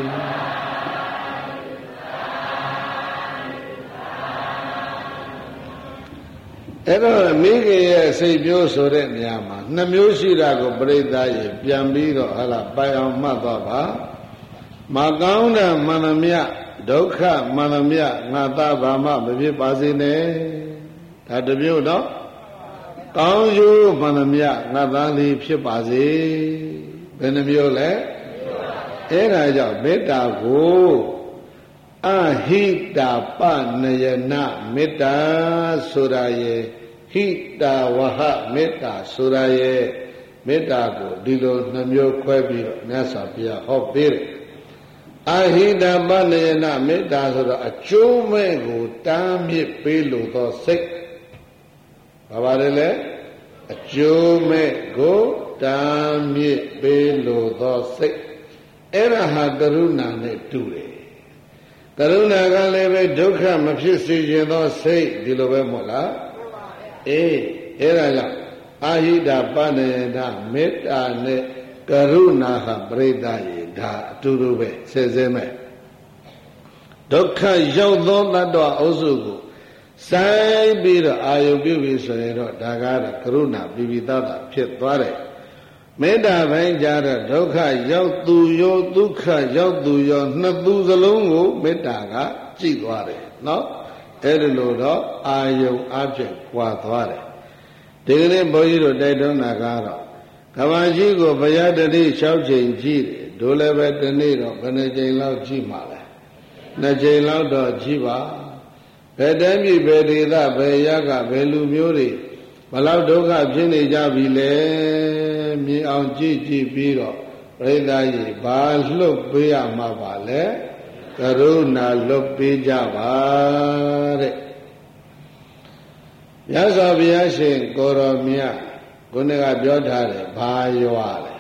အဲ့တော့မိခင်ရဲ့စိတ်ပြောဆိုတဲ့နေရာမှာနှစ်မျိုးရှိတာကိုပြိဿရေပြန်ပြီးတော့ဟာလားပိုင်အောင်မှတ်သွားပါမကောင်းတဲ့မန္တမြဒုက္ခမန္တမြငါသားဘာမှမဖြစ်ပါစေနဲ့ဒါတမျိုးတော့ကောင်းကျိုးမန္တမြငါသားလေးဖြစ်ပါစေဘယ်နှမျိုးလဲအဲ့ဒါကြောင့်မေတ္တာကိုအဟိတာပနယနာမေတ္တာဆိုတာရဲ့ဟိတာဝဟမေတ္တာဆိုတာရဲ့မေတ္တာကိုဒီလိုနှမျိုးခွဲပြီးတော့မြတ်စွာဘုရားဟောပေးတယ်အဟိတာပနယနာမေတ္တာဆိုတော့အကျိုးမဲ့ကိုတားမြစ်ပေးလို့သောစိတ်ဘာပါလဲလဲအကျိုးမဲ့ကိုတားမြစ်ပေးလို့သောစိတ်အဲ့ဒါဟာကရုဏာနဲ့တူတယ်ကရုဏာကလည်းပဲဒုက္ခမဖြစ်စေခြင်းသောစိတ်ဒီလိုပဲမဟုတ်လားအေးအဲ့ဒါကြောင့်အာဟိတာပဏယနာမေတ္တာနဲ့ကရုဏာဟာပရိသယေဒါအတူတူပဲဆဲဆဲမဲ့ဒုက္ခရောက်သောတတ္တဝအုပ်စုကိုစိုက်ပြီးတော့အာယုပြုပြီဆိုရင်တော့ဒါကတော့ကရုဏာပိပိသတာဖြစ်သွားတယ်မေတ္တာပိုင်းကြတော့ဒုက္ခရောက်သူရောဒုက္ခရောက်သူရောနှစ်သူစလုံးကိုမေတ္တာကကြည့်သွားတယ်နော်အဲ့ဒီလိုတော့အာယုံအဖြစ်ကြွားသွားတယ်ဒီကနေ့ဘုန်းကြီးတို့တိုက်တွန်းတာကတော့ကမ္ဘာကြီးကိုဘုရားတတိ၆ချိန်ကြည့်တယ်ဒိုလည်းပဲဒီနေ့တော့ဘယ်နှချိန်လောက်ကြည့်မှာလဲနှစ်ချိန်လောက်တော့ကြည့်ပါဘယ်တမ်းပြည်ဘယ်ဒေသဘယ်ရကဘယ်လူမျိုးတွေဘလောက်ဒုက္ခဖြစ်နေကြပြီလဲမြင်အောင်ကြည့်ကြည့်ပြီးတော့ပြိဿကြီးဘာလှုပ်ပေးရမှာပါလဲကရုဏာလွတ်ပေးကြပါတဲ့မြတ်စွာဘုရားရှင်ကိုရောမြတ်ခုနကပြောထားတယ်ဘာရွာလဲ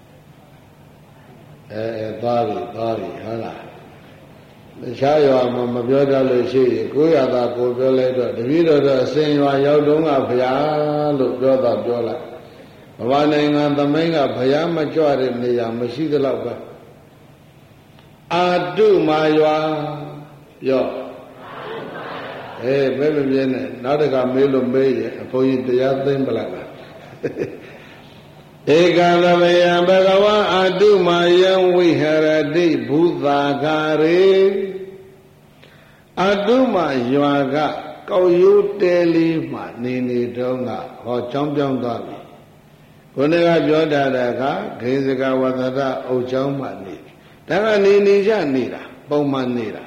အဲအဲသွားပြီသွားပြီဟုတ်လားတခြားရွာမှာမပြောတတ်လို့ရှိရင်ကိုရတာကိုပြောလိုက်တော့တပည့်တော်တော့အစင်ရွာရောက်တုန်းကဘုရားလို့ပြောတော့ပြောလိုက်ဘဝနိုင်ငံသမိုင်းကဘုရားမကြွတဲ့နေရာမရှိသလောက်ပဲအာတုမာရွာပြောအေးဘယ်လိုပြင်းလဲနောက်တခါမေးလို့မေးရင်အဘုန်းကြီးတရားသိမ့်ပလိုက်လားဧကလဗယံဘဂဝါအာတုမာယံဝိဟရတိဘူတာခာရေအာတုမာရွာကကောက်ရိုးတဲလေးမှနေနေတုန်းကဟောချောင်းပြောင်းသွားပြီခုနကပြောတာကခေစကဝတ္တအုတ်ချောင်းမှနေဒါကနေနေကြနေတာပုံမှန်နေတာ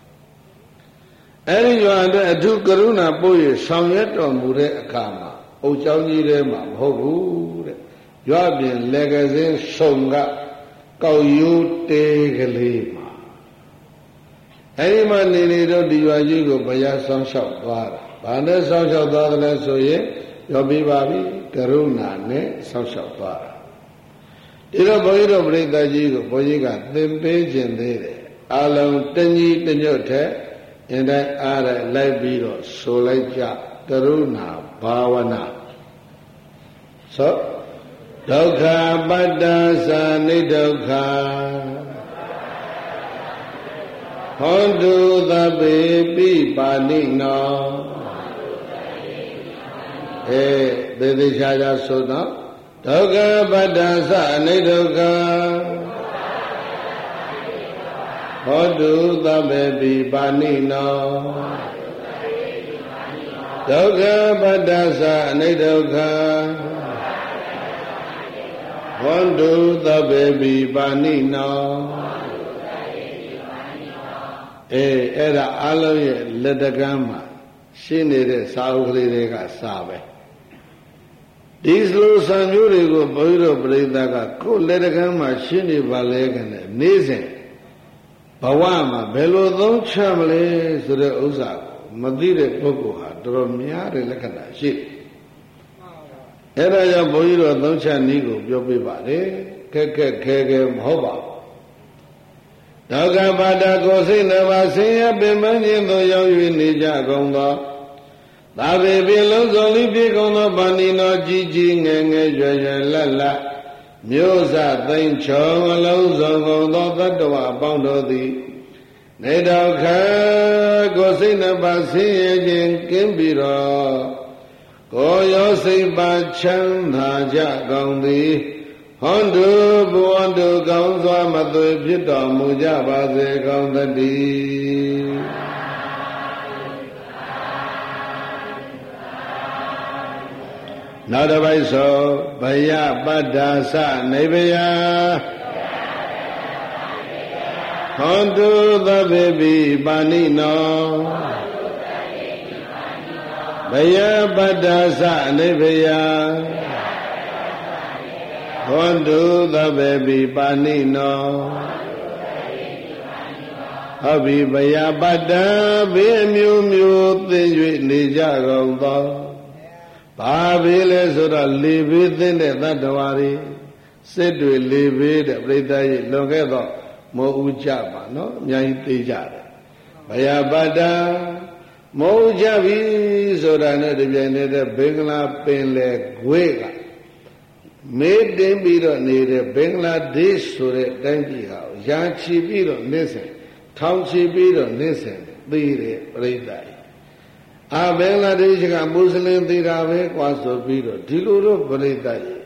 အဲဒီရွာအတွက်အထုကရုဏာပို့ရဆောင်ရွက်တော်မူတဲ့အခါမှာအုတ်ချောင်းကြီးထဲမှာမဟုတ်ဘူးတဲ့ရွာပြင်လက်ကစင်းဆုံကကောက်ရိုးတဲကလေးမှာအဲဒီမှာနေနေတော့ဒီရွာကြီးကိုဘုရားဆောင်းလျှောက်သွားတာဘာနဲ့ဆောင်းလျှောက်သွားတယ်လဲဆိုရင်ပြောပြပါပြီကရုဏာနဲ့ဆောင်းလျှောက်သွားတာဒီတော့ဘုန်းကြီးတို့ပြိဿကြီးကိုဘုန်းကြီးကသင်ပေးခြင်းသေးတယ်အလုံးတညီတညွတ်တဲ့အင်းတိုင်းအားရလိုက်ပြီးတော့ဆိုလိုက်ကြကရုဏာဘာဝနာသောဒုက္ခပတ္တသာနိဒုက္ခဟောတုသဗ္ဗေပိပါဏိနောအေးသေသေးချာချာဆိုတော့ဒုက္ခပတ္တသာနိဒုက္ခဟောတုသဗ္ဗေပိပါဏိနောဒုက္ခပတ္တသာနိဒုက္ခဝန္တုသဗ္ဗေပိပါဏိနောအေးအဲ့ဒါအလုံးရဲ့လက်တကမ်းမှာရှင်းနေတဲ့စာအုပ်ကလေးတွေကစာပဲဒီလိုစာမျိုးတွေကိုဘုန်းကြီးတို့ပြိဿကကိုယ်လက်တကမ်းမှာရှင်းနေပါလေကနေနေ့စဉ်ဘဝမှာဘယ်လိုသုံးချမလဲဆိုတဲ့ဥစ္စာမသိတဲ့ပုဂ္ဂိုလ်ဟာတော်တော်များတဲ့လက္ခဏာရှိတယ်အဲ့ဒါကြောင့်ဘုန်းကြီးတို့သုံးချက်နည်းကိုပြောပြပါတယ်ခက်ခက်ခဲခဲမဟုတ်ပါဘူးဒုက္ခပါဒကိုစိတ်နှပါဆင်းရဲပင်ပန်းခြင်းသို့ရောက်၍နေကြကုန်သောသာဝေပြေလုံးစုံလိပြေကုန်သောဗန္ဒီနောကြီးကြီးငယ်ငယ်ရွယ်ရွယ်လတ်လတ်မျိုးစသိမ့်ချုံအလုံးစုံကုန်သောတတ္တဝအပေါင်းတို့သည်နေဒုက္ခကိုစိတ်နှပါဆင်းရဲခြင်းကင်းပြီးတော့ကိုရောစိတ်ပါချမ်းသာကြကုန်သည်ဟွန်တုဘဝန္တုကောင်းစွာမသွေဖြစ်တော်မူကြပါစေကောင်းသတည်းနောက်တစ်ပိုက်ဆိုဘယပတ္တာသနိဗ္ဗယဟွန်တုသဗ္ဗေပိပါဏိနောဘယပတ္တာသနိဗ္ဗယဟောတုသဗ္ဗေပိပါဏိနောဟောဘိဘယပတ္တဘေးမျိုးမျိုးသိ၍နေကြကုန်သောဘာဘေးလဲဆိုတော့လေဘေးသိတဲ့သတ္တဝါတွေစစ်တွေလေဘေးတဲ့ပြိဿရဲ့လွန်ခဲ့တော့မောဥကြပါနော်အများကြီးသိကြတယ်ဘယပတ္တမောဥကြပြီဆိုတာနဲ့တပြိုင်တည်းဘင်္ဂလားပင်လေခွေးကမေးတင်ပြီးတော့နေတဲ့ဘင်္ဂလားဒေ့ရှ်ဆိုတဲ့တိုင်းပြည်ဟာရာချီပြီးတော့နေစဉ်ထောင်ချီပြီးတော့နေစဉ်သိတဲ့ပြိဿကြီးအာဘင်္ဂလားဒေ့ရှ်ကမွတ်စလင်သေးတာပဲကွာဆိုပြီးတော့ဒီလိုတော့ပြိဿကြီး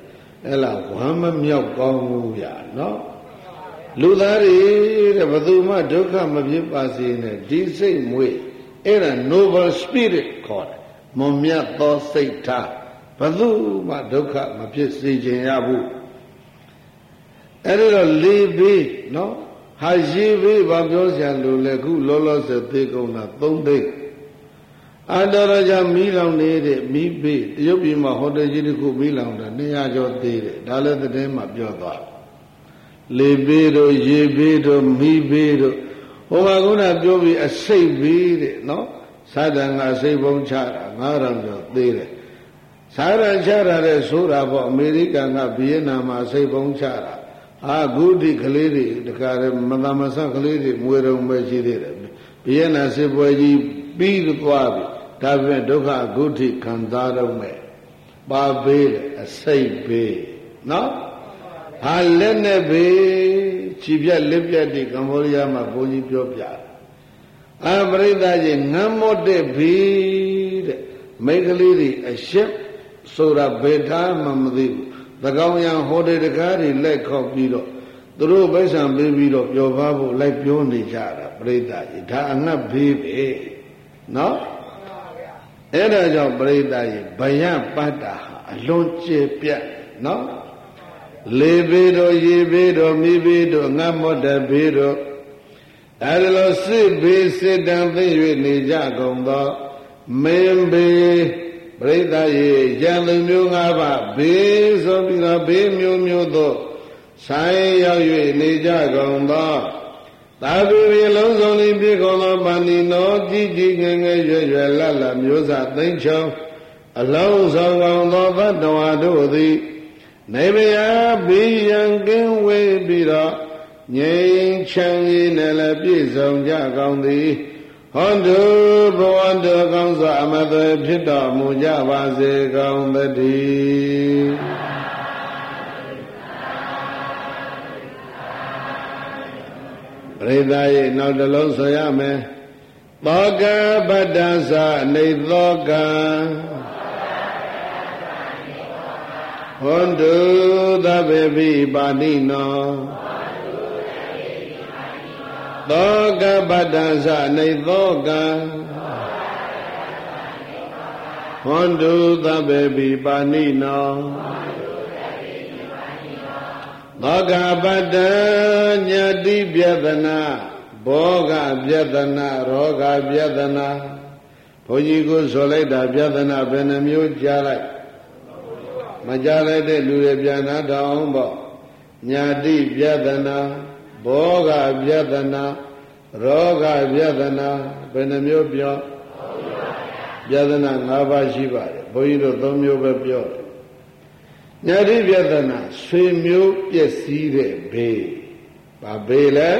အဲ့လားဝမ်းမမြောက်ကောင်းဘူးဗျာနော်လူသားတွေတဲ့ဘယ်သူမှဒုက္ခမဖြစ်ပါစေနဲ့ဒီစိတ်မွေးအဲ့ဒါ noble spirit ခေါ်တယ်မွန်မြတ်သောစိတ်ထားဘယ်သူမှဒုက္ခမဖြစ်စေခြင်းရဘူးအဲ့ဒါတော့လေးဘေးနော်ဟာရေးဘေးဘာပြောစရာလို့လဲခုလောလောဆယ်သေကုန်တာသုံးသိန်းအတော်ရကြမီးလောင်နေတဲ့မီးဘေးတရုတ်ပြည်မှာဟိုတယ်ကြီးတစ်ခုမီးလောင်တာနှစ်ရာကျော်သေးတယ်ဒါလည်းသတင်းမှာပြောသွားလေဘေးတို့ရေဘေးတို့မီးဘေးတို့ဟိုမှာကုဏပြောပြီးအစိတ်ဘေးတဲ့နော်သာတန်ကအစိတ်ပုံချတာငါးရာကျော်သေးတယ်သာရချတာတဲ့ဆိုတာပေါ့အမေရိကန်ကဗီယက်နမ်မှာအစိတ်ပုံချတာအာဂုတိကလေးတွေတခါတည်းမသမဆကလေးတွေမွေတုံပဲရှိသေးတယ်ဗီယက်နမ်စစ်ပွဲကြီးပြီးသွားပြီဒါပေမဲ့ဒုက္ခဂုတိခံစားတော့မယ်ပါဘေးအစိတ်ဘေးနော်ဟာလက်နဲ့ဘေးခြေပြက်လက်ပြက်တွေကမ္ဘောဒီးယားမှာဘုန်းကြီးပြောပြတယ်အာပရိသတ်ကြီးငမ်းမော့တဲ့ဘေးတဲ့မိန်းကလေးတွေအရှက်ဆိုတာဘယ်ထားမှမသိဘူးသကောင်ရံဟိုတယ်တကားတွေလက်ခောက်ပြီးတော့သူတို့ပိဿံပေးပြီးတော့ပျော်ပါဖို့လိုက်ပြောနေကြတာပရိသတ်ကြီးဒါအငတ်ဘေးပဲနော်အဲ့ဒါကြောင့်ပရိသတ်ကြီးဗယပတ္တာဟာအလွန်ကျေပြတ်နော်လေဘေးတို့ရေဘေးတို့မိဘေးတို့ငတ်မော့တဲ့ဘေးတို့ဒါလိုစစ်ဘေးစစ်တံသိ၍နေကြကုန်သောမင်းဘေးပရိသတ်ရေရန်သူမျိုး၅ပါးဘေးဆိုပြီးတော့ဘေးမျိုးမျိုးသောဆိုင်ရောက်၍နေကြကုန်သောသာဓုရေလုံးစုံလေးပြေကုန်သောပါဏိနောတိတိငယ်ငယ်ရွယ်ရွယ်လတ်လတ်မျိုးစားသိမ့်ချောင်းအလုံးစုံကုန်သောဘတ်တော်တို့သည်နေမယာဘေးရန်ကင်းဝေးပြီးတော့ငြိမ်းချမ်းရေးနဲ့လည်းပြည့်စုံကြကောင်းသည်ဟောတုဘဝတောကောင်းစွာအမသွေဖြစ်တော်မူကြပါစေကောင်းသတည်းပရိသတ်ရဲ့နောက်တစ်လုံးဆိုရမယ်သောကပတ္တသနေသောကဟောတုသဗ္ဗေပိပါဏိနောသောကပတ္တသနေသောကဟောတုသဗ္ဗေပိပါဏိနောသောကပတ္တညာတိပြဒနာဘောဂပြဒနာရောဂပြဒနာဘုန်းကြီးကိုဆိုလိုက်တာပြဒနာဘယ်နှမျိုးကြားလိုက်မကြားလိုက်တဲ့လူတွေပြန်နာတောင်းပေါ့ညာတိပြဒနာဘောဂပြဒနာရောဂပြဒနာဘယ်နှမျိုးပြောပြဒနာ၅ပါးရှိပါတယ်ဘုန်းကြီးတို့၃မျိုးပဲပြောတယ်ညာတိပြဒနာဆွေမျိုးပျက်စီးတဲ့ဘေးဘာဘေးလဲ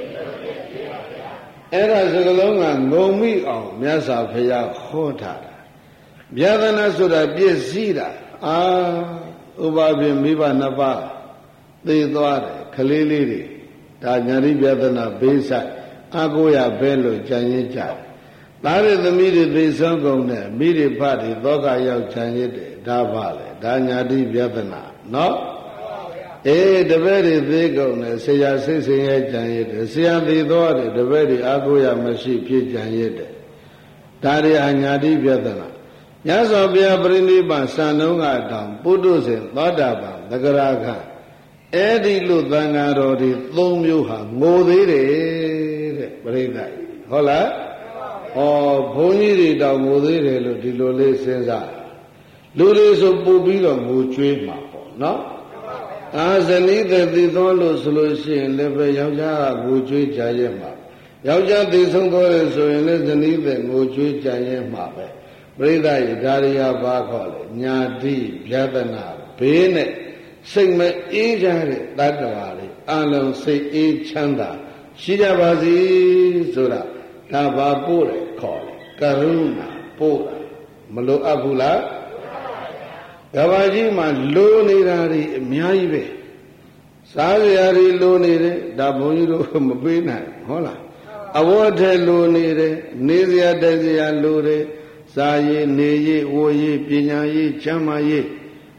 အဲ့ဒါစကလုံးကငုံမိအောင်မြတ်စွာဘုရားဟောထားတာပြဒနာဆိုတာပျက်စီးတာအာဥပပင်မိဘနှစ်ပါးသေသွားတယ်ခလေးလေးတွေဒါညာတိပြဒနာဘေးဆိုင်အကိုရဘဲလို့ကြံရင်ကြတယ်သားရသမီးတွေသေဆုံးကုန်တယ်မိတွေဖတ်တွေသောကရောက်ကြံရစ်တယ်ဒါပါလေဒါညာတိပြဒနာနော်အေးတပည့်တွေသေကုန်တယ်ဆရာစိတ်ဆင်းရဲကြံရစ်တယ်ဆရာသေသွားတယ်တပည့်တွေအကိုရမရှိဖြစ်ကြံရစ်တယ်ဒါတွေအညာတိပြဒနာညဇောဘုရားပြိဋိဘစံနှုံးကတောင်ပုထုဇဉ်သောတာပန်သဂရခအဲ့ဒီလိုသံဃာတော်တွေသုံးမျိုးဟာငိုသေးတယ်တဲ့ပြိဋိဟုတ်လားဟောဘုန်းကြီးတွေတောင်ငိုသေးတယ်လို့ဒီလိုလေးစဉ်းစားလူတွေဆိုပူပြီးတော့ငိုကြွေးမှာပေါ့နော်အာဇနီးတဲ့သိသောလို့ဆိုလို့ရှိရင်လည်းပဲယောက်ျားကငိုကြွေးကြရဲ့မှာယောက်ျားသိဆုံးသွားတယ်ဆိုရင်လည်းဇနီးတဲ့ငိုကြွေးကြရဲ့မှာပဲပရိသတ်ရဒါရိယာဘာခေါ်လဲညာတိဗျာဒနာဘေးနဲ့စိတ်မအေးကြတဲ့တတ္တဝါတွေအလုံးစိတ်အေးချမ်းသာရှိကြပါစေဆိုတာဒါဘာပို့တယ်ခေါ်တယ်ကရုဏာပို့တာမလိုအပ်ဘူးလားကဘာကြီးမှာလိုနေတာတွေအများကြီးပဲစားစရာတွေလိုနေတယ်ဒါဘုန်းကြီးတို့မပေးနိုင်ဟုတ်လားအဝတ်ထဲလိုနေတယ်နေစရာတက်စရာလိုတယ်စာရေးနေရေးဝိုးရေးပညာရေးချမ်းသာရေး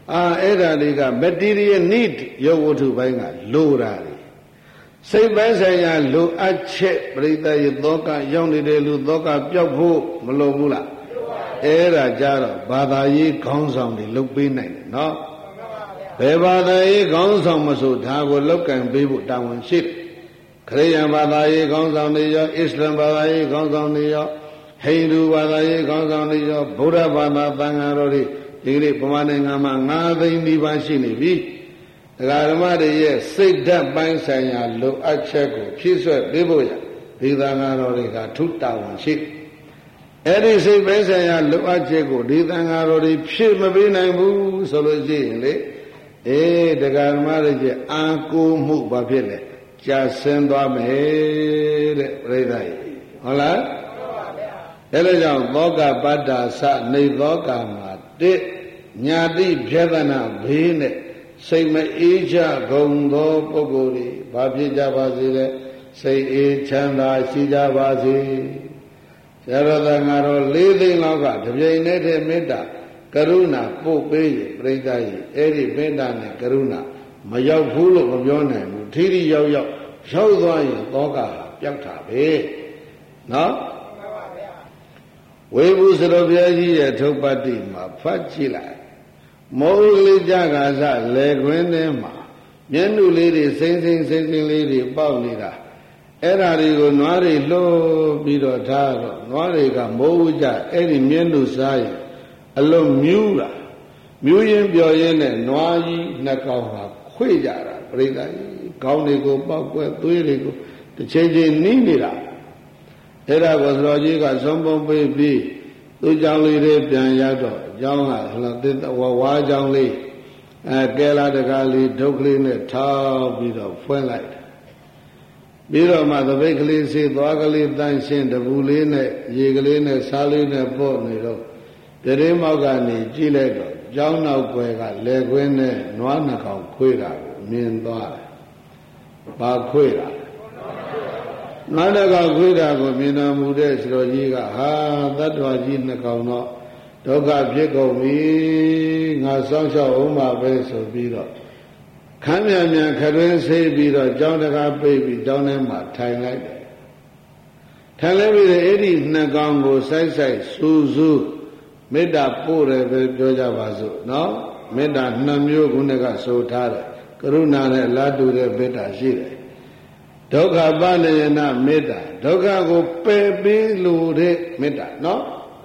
အာအဲ့ဒါတွေက material need ရုပ်ဝတ္ထုပိုင်းကလိုတာလေစိတ်ပိုင်းဆိုင်ရာလိုအပ်ချက်ပရိသတ်ရဲ့သောကရောက်နေတဲ့လူသောကပျောက်ဖို့မလိုဘူးလားအဲ့ဒါကြတော့ဘာသာရေးခေါင်းဆောင်တွေလုပ်ပေးနိုင်တယ်နော်ဘယ်ဘာသာရေးခေါင်းဆောင်မဆိုဒါကိုလောက်ကံပေးဖို့တာဝန်ရှိတယ်ခရစ်ယာန်ဘာသာရေးခေါင်းဆောင်တွေရောအစ္စလမ်ဘာသာရေးခေါင်းဆောင်တွေရောဟိန္ဒူဘာသာရေးခေါင်းဆောင်တွေရောဗုဒ္ဓဘာသာသံဃာတော်တွေဒီကနေ့ဗမာနိုင်ငံမှာငါးသိန်းနီးပါးရှိနေပြီတရားဓမ္မတွေရဲ့စိတ်ဓာတ်ပိုင်းဆိုင်ရာလိုအပ်ချက်ကိုဖြည့်ဆွက်ပေးဖို့ရဒီသံဃာတော်တွေကထုတာဝန်ရှိအဲ့ဒီစိတ်ပိုင်းဆိုင်ရာလိုအပ်ချက်ကိုဒီသံဃာတော်တွေဖြည့်မပေးနိုင်ဘူးဆိုလို့ရှိရင်လေအေးတရားဓမ္မတွေရဲ့အာကိုမှုဘာဖြစ်လဲကြာဆင်းသွားမယ်တဲ့ပြိဿကြီးဟုတ်လားအဲ့ဒါကြောင့်သောကပတ္တာသနေသောကမှာတစ်ညာတိဖြေဒနာဘေးနဲ့စိတ်မအေးချဂုံသောပုဂ္ဂိုလ်တွေဘာဖြစ်ကြပါစေလဲစိတ်အေးချမ်းသာရှိကြပါစေဆရာတော်သံဃာတော်လေးသိန်းလောက်ကတပြိုင်နက်တည်းမေတ္တာကရုဏာပို့ပေးရင်ပြိဿကြီးအဲ့ဒီမေတ္တာနဲ့ကရုဏာမရောက်ဘူးလို့မပြောနိုင်ဘူးထိထိရောက်ရောက်ရောက်သွားရင်သောကပျောက်တာပဲနော်ဝေဘူးစတော်ဘုရားကြီးရဲ့ထုတ်ပတ်တိမှာဖတ်ကြည့်လိုက်မောကလေးကြကာစလေခွင်းထဲမှာမျက်နှုလေးတွေစိမ့်စိမ့်စိမ့်စိမ့်လေးတွေပေါက်နေတာအဲ့ဓာတွေကိုနွားတွေလှိုးပြီးတော့ထားတော့နွားတွေကမိုးကြအဲ့ဒီမျက်နှုစားရင်အလုံးမြူးတာမြူးရင်ပြော်ရင်နဲ့နွားကြီးနှစ်ကောင်ဟာခွေကြတာပြိဿကြီးခေါင်းတွေကိုပေါက်ကွဲသွေးတွေကိုတစ်ချိန်ချိန်နီးနေတာအဲ့ဒါကိုဆိုတော်ကြီးကသုံးပုံပေးပြီးသူ့ကြောင့်လေးတွေပြန်ရတော့အကြောင်းကဟလာသစ်ဝဝါကြောင့်လေးအဲကဲလာတကားလေးဒုက္ခလေးနဲ့ထောက်ပြီးတော့ဖွင့်လိုက်ပြီးတော့မှသပိတ်ကလေးစေးသွားကလေးတန်းရှင်းတပူလေးနဲ့ရေကလေးနဲ့စားလေးနဲ့ပို့နေတော့တရေမောက်ကနေကြည့်လိုက်တော့ကျောင်းနောက်ွယ်ကလေခွင်းနဲ့နွားနှကောင်ခွေးတာကိုမြင်သွားတယ်။ဘာခွေးတာနွားနှကောင်ခွေးတာကိုမြင်တော်မူတဲ့စတော်ကြီးကဟာသတ္တဝါကြီးနှကောင်တော့ဒုက္ခဖြစ်ကုန်ပြီငါစောင့်ရှောက်အောင်ပါပဲဆိုပြီးတော့ခမ်းမြန်မြန်ခရွင်းဆေးပြီးတော့ကျောင်းတကားပိတ်ပြီးကျောင်းထဲမှာထိုင်လိုက်တယ်ထိုင်လိုက်ပြီးတော့အဲ့ဒီနှကောင်ကိုစိုက်စိုက်စူးစူးမေတ္တာပို့တယ်ပဲပြောကြပါစို့နော်မေတ္တာနှစ်မျိုးခုနှစ်ကဆိုထားတယ်ကရုဏာနဲ့လာတူတဲ့မေတ္တာရှိတယ်ဒုက္ခပလယနာမေတ္တာဒုက္ခကိုပယ်ပေးလို့တဲ့မေတ္တာနော်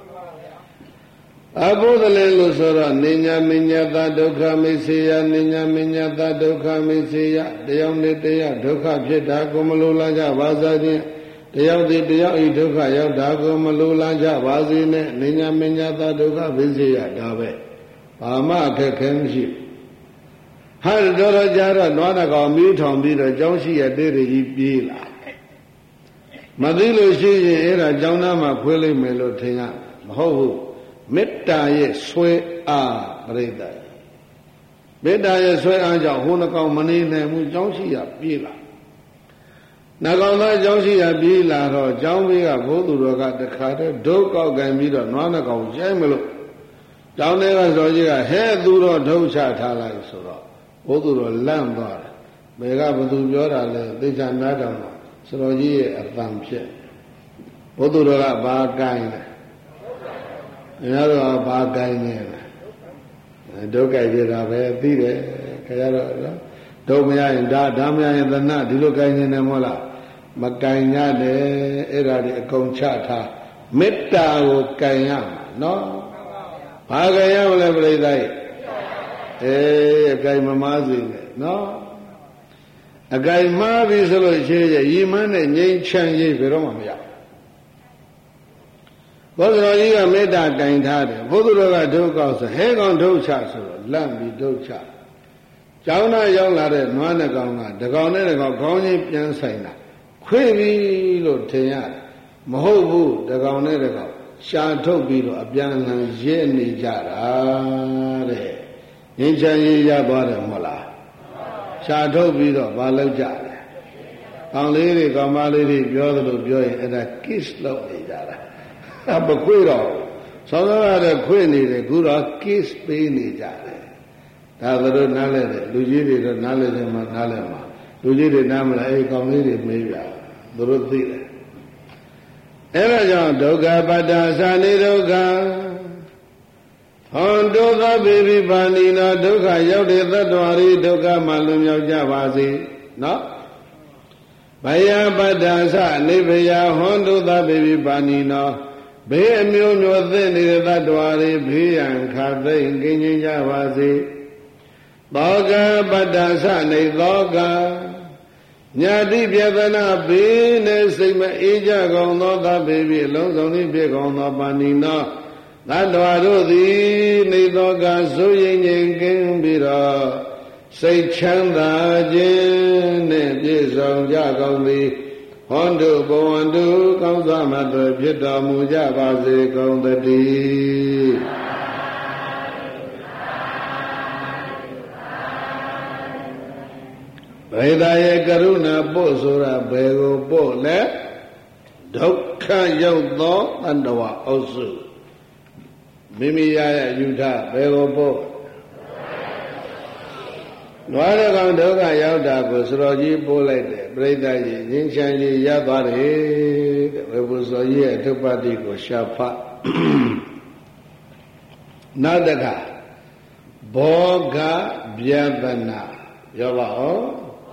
အဘုဒ္ဓလေလို့ဆိုတော့နိညာမညာသဒုက္ခမိစေယနိညာမညာသဒုက္ခမိစေယတယောက်နဲ့တယောက်ဒုက္ခဖြစ်တာကိုမလိုလားကြပါစားခြင်းတယောက်ဒီတယောက်ဤဒုက္ခရောက်တာကိုမလိုလားကြပါစေနဲ့နိညာမညာသဒုက္ခမိစေယဒါပဲဘာမှအခက်ခဲမရှိဟာတော်တော်ကြာတော့နွားတကောင်မီးထောင်ပြီးတော့ကျောင်းရှိရတဲ့ကြီးပြေးလာမသိလို့ရှိရင်အဲ့ဒါကျောင်းသားမှာဖွေးလိုက်မယ်လို့ထင်ရမဟုတ်ဘူးမေတ္တာရဲ့ဆွဲအားပြိတ္တာမေတ္တာရဲ့ဆွဲအားကြောင့်ဟိုနှကောင်မနေနိုင်ဘူးကျောင်းရှိရပြေးလာနှကောင်သားကျောင်းရှိရပြေးလာတော့ကျောင်းဘေးကဘိုးသူတော်ကတခါတည်းဒုတ်ကောက်ကန်ပြီးတော့နွားနှကောင်ကျဲမလို့ကျောင်းထဲကဆိုကြီးကဟဲ့သူတော့ဒုတ်ချထားလိုက်ဆိုတော့ဘိုးသူတော်လန့်သွားတယ်ဘယ်ကဘသူပြောတာလဲသိချာနားတောင်ဆိုတော်ကြီးရဲ့အတန်ဖြစ်ဘိုးသူတော်ကဘာကိုင်းလဲခင်ဗျားတို့ကဘာကိုင်းနေလဲဒုက္ခကြည့်တာပဲသိတယ်ခင်ဗျားတို့နော်ဒုမရရင်ဒါဒါမရရင်သနဒီလိုကိုင်းနေတယ်မဟုတ်လားမကိုင်းရတယ်အဲ့ဒါဒီအကုန်ချထားမေတ္တာကိုကိုင်းရမှာနော်ဘာကိုင်းရမလဲပြိဿရဲ့အေးအကိုင်းမမားစေနဲ့နော်အကိုင်းမားပြီဆိုလို့ရှိရင်ရီမန်းနဲ့ငြိမ်းချမ်းရေးဘယ်တော့မှမရဘုရားကြီးကမေတ္တာကင်ထားတယ်ဘုသူတော်ကဒုက္ခဆိုဟဲကောင်ဒုက္ခဆိုတော့လန့်ပြီးဒုက္ခကျောင်းသားရောက်လာတဲ့နွားနှကောင်ကတကောင်နဲ့တကောင်ခေါင်းချင်းပြန်ဆိုင်တာခွေပြီလို့ထင်ရတယ်မဟုတ်ဘူးတကောင်နဲ့တကောင်ရှာထုတ်ပြီးတော့အပြန်အလှန်ရဲနေကြတာတဲ့ငင်းချမ်းရေးရသွားတယ်မဟုတ်လားရှာထုတ်ပြီးတော့မလုပ်ကြတယ်ကောင်လေးတွေကောင်မလေးတွေပြောသလိုပြောရင်အဲ့ဒါ kiss လုပ်နေကြတာအမခွေတော့သောသောရတဲ့ခွေနေတယ်ခုတော့ kiss ပေးနေကြတယ်ဒါတို့နားလဲတယ်လူကြီးတွေတော့နားလဲတယ်မှနားလဲမှာလူကြီးတွေနားမလဲအဲ့ကောင်လေးတွေမေးပြသူတို့သိတယ်အဲ့ဒါကြောင့်ဒုက္ခပတ္တသာနိဒုက္ခဟောဒုက္ခပိပိပါဏိနောဒုက္ခရောက်တဲ့သတ္တဝါတွေဒုက္ခမှလွန်မြောက်ကြပါစေနော်ဘယပတ္တသနိဗ္ဗယဟောဒုက္ခပိပိပါဏိနောဘေးအမျိုးမျိုးသိနေတဲ့သတ္တဝါတွေဘေးရန်ခါသိမ့်ကင်းခြင်းကြပါစေသောကပတ္တသနိသောကညာတိပြဒနာဘေးနဲ့စိတ်မအေးကြကုန်သောသဗ္ဗေပိအလုံးစုံနှင့်ဖြစ်ကုန်သောပါဏိနောသတ္တဝါတို့သည်နေသောကဆိုရင်ငြိမ်ကင်းပြီးတော့စိတ်ချမ်းသာခြင်းနဲ့ပြည့်စုံကြကုန်သည်ဟောတုဘဝန္တုကောင်းစွာမသွေဖြစ်တော်မူကြပါစေကုန်သတည်းဗေဒရဲ့ကရုဏာပို့ဆိုတာဘယ်ကိုပို့လဲဒုက္ခရောက်သောတဏ္ဍဝအုပ်စုမိမိရရယူထဘယ်ကိုပို့နွားရကောင်ဒုက္ခရောက်တာကိုစတော်ကြီးပို့လိုက်တယ်ပြိဿကြီးငင်းချမ်းကြီးရသွားတယ်တဲ့ဝေဘုဇောကြီးရဲ့အထုပ္ပတ္တိကိုရှာဖတ်နာတကဘောဂဗျာဒနာပြောပါဦး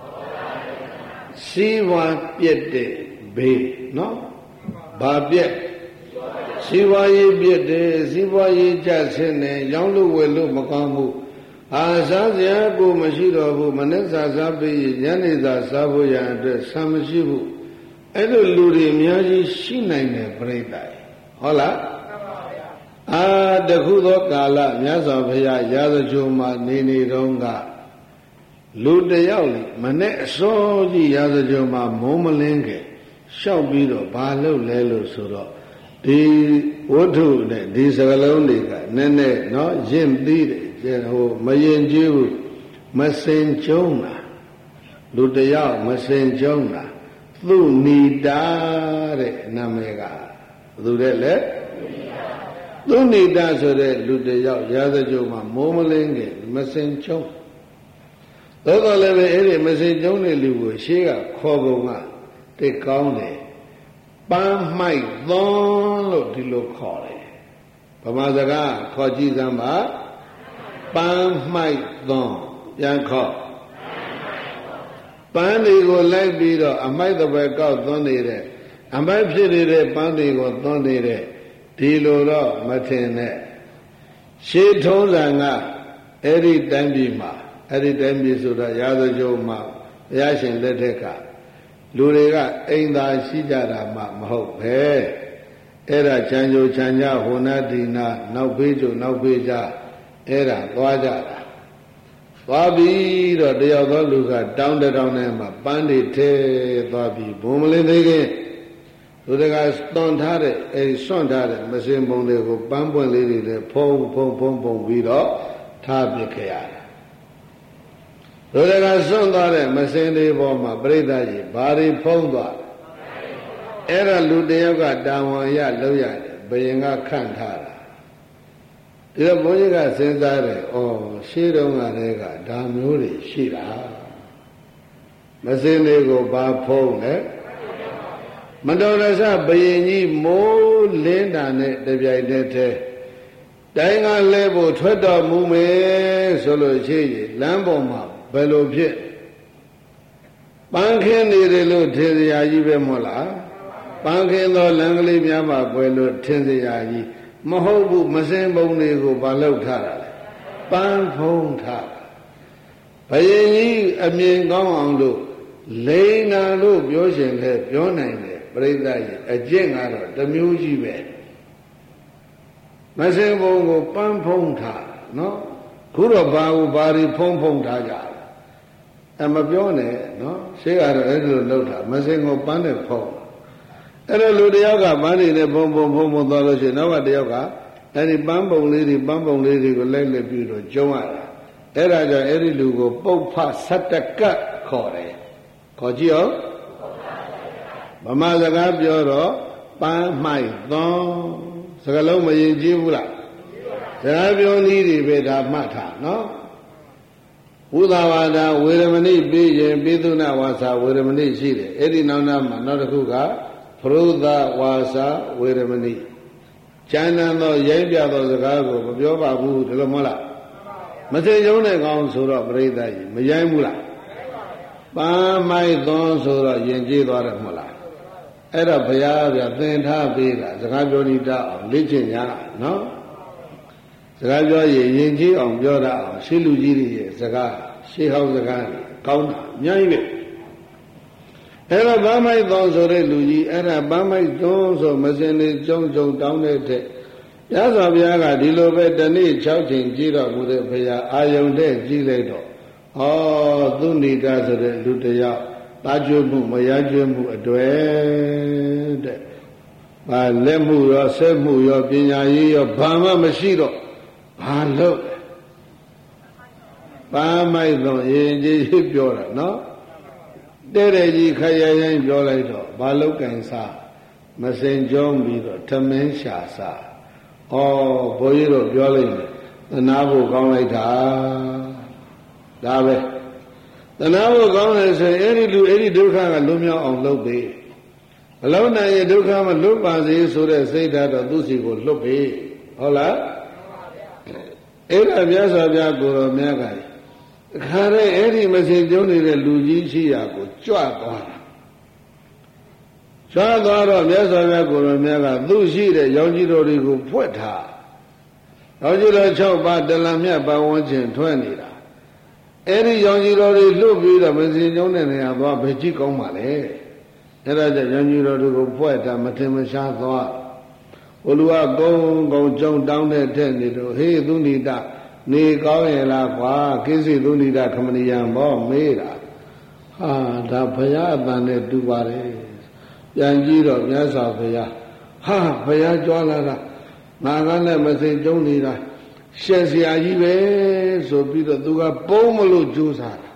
စီဝါပြက်တဲ့ဘေးနော်ဘာပြက်စီဝါရေးပြက်တယ်စီဝါရေးကြဆင်းတယ်ရောင်းလို့ဝယ်လို့မကောင်းဘူးအာစားစရာကိုမရှိတော့ဘူးမနေ့စာစားပြီးညနေစာစားဖို့ရအတွက်ဆံမရှိဘူးအဲ့လိုလူတွေအများကြီးရှိနိုင်တယ်ပြိတ္တာဟုတ်လားအာတခုသောကာလမြတ်စွာဘုရားရာဇဂိုမှာနေနေတော့ကလူတယောက်မနဲ့အစောကြီးရာဇဂိုမှာမုံမလင်းခဲ့လျှောက်ပြီးတော့ဘာလုပ်လဲလို့ဆိုတော့ဒီဝတ္ထုနဲ့ဒီစကလုံးတွေကနည်းနည်းနော်ရင့်ပြီးတယ်ဟိုမရင်ကျူးမစင်ကြုံတာလူတယောက်မစင်ကြုံတာသူဏီတာတဲ့နာမည်ကဘယ်သူတဲ့လဲသူဏီတာဆိုတဲ့လူတယောက်ရာဇဂိုမှာမိုးမလင်းခင်မစင်ကြုံသို့တော်လည်းပဲအဲ့ဒီမစင်ကြုံတဲ့လူကိုရှေးကခေါ်ကုန်ကတိတ်ကောင်းတယ်ပန်းမိုက်သွန်းလို့ဒီလိုခေါ်တယ်ဗမာစကားခေါ်ကြည့်စမ်းပါပန်းမိုက်သွန်းပြန်ခေါ်ပန်းတွေကိုလိုက်ပြီးတော့အမိုက်တစ်ပတ်ကောက်သွန်းနေတဲ့အမိုက်ဖြစ်နေတဲ့ပန်းတွေကိုသွန်းနေတဲ့ဒီလိုတော့မထင်နဲ့ရှေးထုံးစံကအဲ့ဒီတိုင်းပြည်မှာအဲ့ဒီတိုင်းပြည်ဆိုတာရာဇဂိုမှာဘုရားရှင်လက်ထက်ကလူတွေကအိမ်သာရှိကြတာမှမဟုတ်ပဲအဲ့ဒါချမ်းကြိုချမ်းကြဟိုနာဒီနာနောက်ဖေးကြိုနောက်ဖေးကြအဲ့ဒါသွားကြတာသွားပြီးတော့တယောက်သောလူကတောင်းတတောင်းထဲမှာပန်းတွေထဲသွားပြီးဘုံမလင်းသေးခင်လူတွေကသွန်ထားတဲ့အဲ့ဆွန့်ထားတဲ့မစင်ပုံတွေကိုပန်းပွင့်လေးတွေလည်းဖုံးဖုံးဖုံးဖုံးပြီးတော့ထားပစ်ခဲ့ရတယ်လူတွေကစွန့်သွားတဲ့မစင်တွေပေါ်မှာပြိဿကြီးဘာတွေဖုံးသွားအဲ့ဒါလူတယောက်ကတာဝန်ရလောက်ရတယ်ဘယင်ကခန့်ထားတာဒီတော့ဘုန်းကြီးကစဉ်းစားတယ်ဩရှေးတုန်းကတည်းကဒါမျိုးတွေရှိတာမစင်တွေကိုဘာဖုံးလဲမတော်တဆဘယင်ကြီးမိုးလင်းတာနဲ့တပြိုင်တည်းတည်းတိုင်းကလဲဖို့ထွက်တော်မူမယ်ဆိုလို့ရှိရင်လမ်းပေါ်မှာဘယ်လိုဖြစ်ပန်းခင်းနေတယ်လို့ထင်စရာကြီးပဲမဟုတ်လားပန်းခင်းသောလမ်းကလေးများမှာကွယ်လို့ထင်စရာကြီးမဟုတ်ဘူးမစင်ပုံတွေကိုဘာလို့ထားတာလဲပန်းဖုံးထားဘယင်ကြီးအမြင်ကောင်းအောင်လို့လိန်နာလို့ပြောရှင်လဲပြောနိုင်တယ်ပြိဿကြီးအကျင့်ကတော့တစ်မျိုးကြီးပဲမစင်ပုံကိုပန်းဖုံးထားနော်ခုတော့ဘာကိုဘာတွေဖုံးဖုံးထားကြအမပြောနဲ့နော်ရှေးကတော့အဲ့လိုလုပ်တာမစင်ကိုပန်းနဲ့ဖုံးအဲ့တော့လူတယောက်ကပန်းတွေနဲ့ဖုံးဖုံးဖုံးဖုံးသွားလို့ရှိရင်နောက်ကတယောက်ကအဲ့ဒီပန်းပုံလေးတွေပန်းပုံလေးတွေကိုလိုက်လက်ပြီးတော့ကျုံရတာအဲ့ဒါကြောင့်အဲ့ဒီလူကိုပုပ္ဖဆတ္တကတ်ခေါ်တယ်ခေါ်ကြည့်အောင်ဗမာစကားပြောတော့ပန်းမိုက်သွန်းစကားလုံးမရင်ကြည့်ဘူးလားစကားပြောနည်းတွေပဲဒါမှတ်ထားနော်ဝုဒဝါဒဝေရမဏိပြီးရင်ပိသုဏဝါစာဝေရမဏိရှိတယ်အဲ့ဒီနောက်နောက်မှာနောက်တစ်ခုကဖရုဒဝါစာဝေရမဏိကျမ်းနံသောရိုင်းပြသောစကားကိုမပြောပါဘူးဒီလိုမဟုတ်လားမသိရုံနဲ့ကောင်းဆိုတော့ပြိဿကြီးမရိုင်းဘူးလားပန်းမိုက်သွန်းဆိုတော့ယဉ်ကျေးသွားတယ်မဟုတ်လားအဲ့တော့ဘုရားဗျသင်ထားပေးတာစကားပြောနေတတ်အောင်လေ့ကျင့်ရနော်စကားပြောရင်ယဉ်ကျေးအောင်ပြောတတ်အောင်ရှေးလူကြီးတွေရဲ့စကားရှေးဟောင်းစကားတွေကောင်းတာအများကြီးပဲအဲ့တော့ပန်းမိုက်သွန်းဆိုတဲ့လူကြီးအဲ့ဒါပန်းမိုက်သွန်းဆိုမစင်နေကြုံကြုံတောင်းတဲ့တဲ့ရသော်ဘုရားကဒီလိုပဲတနေ့၆ချိန်ကြည့်တော့မူတဲ့ဘုရားအာယုန်တဲ့ကြည့်လိုက်တော့ဟောသူဏိကဆိုတဲ့လူတစ်ယောက်တာကျွမှုမရကျွမှုအတွေ့တဲ့။ဘာလက်မှုရောဆက်မှုရောပညာရေးရောဘာမှမရှိတော့ဘာလို့လဲ။ဘာမိုက်တော့ရင်ကြီးပြောတာနော်။တဲ့တဲ့ကြီးခရရိုင်းပြောလိုက်တော့ဘာလို့ကန်စားမစင်ကြုံပြီးတော့ထမင်းရှာစား။ဩဘိုးကြီးတို့ပြောလိုက်တယ်သနာဖို့ကောင်းလိုက်တာ။ဒါပဲတဏှာကိုကောင်းတယ်ဆိုရင်အဲ့ဒီလူအဲ့ဒီဒုက္ခကလွတ်မြောက်အောင်လုပ်ပေးမလုံးနိုင်ရင်ဒုက္ခမလွတ်ပါစေဆိုတဲ့စိတ်ဓာတ်တော့သူ့စီကိုလွတ်ပေးဟုတ်လားအဲ့ဒါမြတ်စွာဘုရားကိုတော်မြတ်ကအခါရဲအဲ့ဒီမစင်ကျုံနေတဲ့လူကြီးရှိရာကိုကြွသွားတာကြွသွားတော့မြတ်စွာဘုရားကိုတော်မြတ်ကသူ့ရှိတဲ့ရောင်ကြီးတော်တွေကိုဖွက်ထားရောင်ကြီးတော်၆ပါးတလံမြတ်ပတ်ဝန်းကျင်ထွက်နေတာအဲ့ဒီရောင်ကြီးတော်တွေလွတ်ပြီးတော့မစင်ကျုံတဲ့နေရာသွားဘယ်ကြည့်ကောင်းပါလဲအဲ့ဒါကြောင့်ရောင်ကြီးတော်တွေကိုဖွက်တာမထင်မရှားသွားဘုလူကကုန်းကုန်းကြုံတောင်းတဲ့တဲ့နေတော့ဟေးသူဏိတနေကောင်းရဲ့လားကွာကိစ္စသူဏိတခမဏိယံဘောမေးတာဟာဒါဘုရားအတန်နဲ့တူပါတယ်ပြန်ကြည့်တော့မြတ်စွာဘုရားဟာဘုရားကြွားလာတာငါကလည်းမစင်ကျုံနေတာရှက်စရာကြီးပဲဆိုပြီးတော့သူကပုံမလို့ကြိုးစား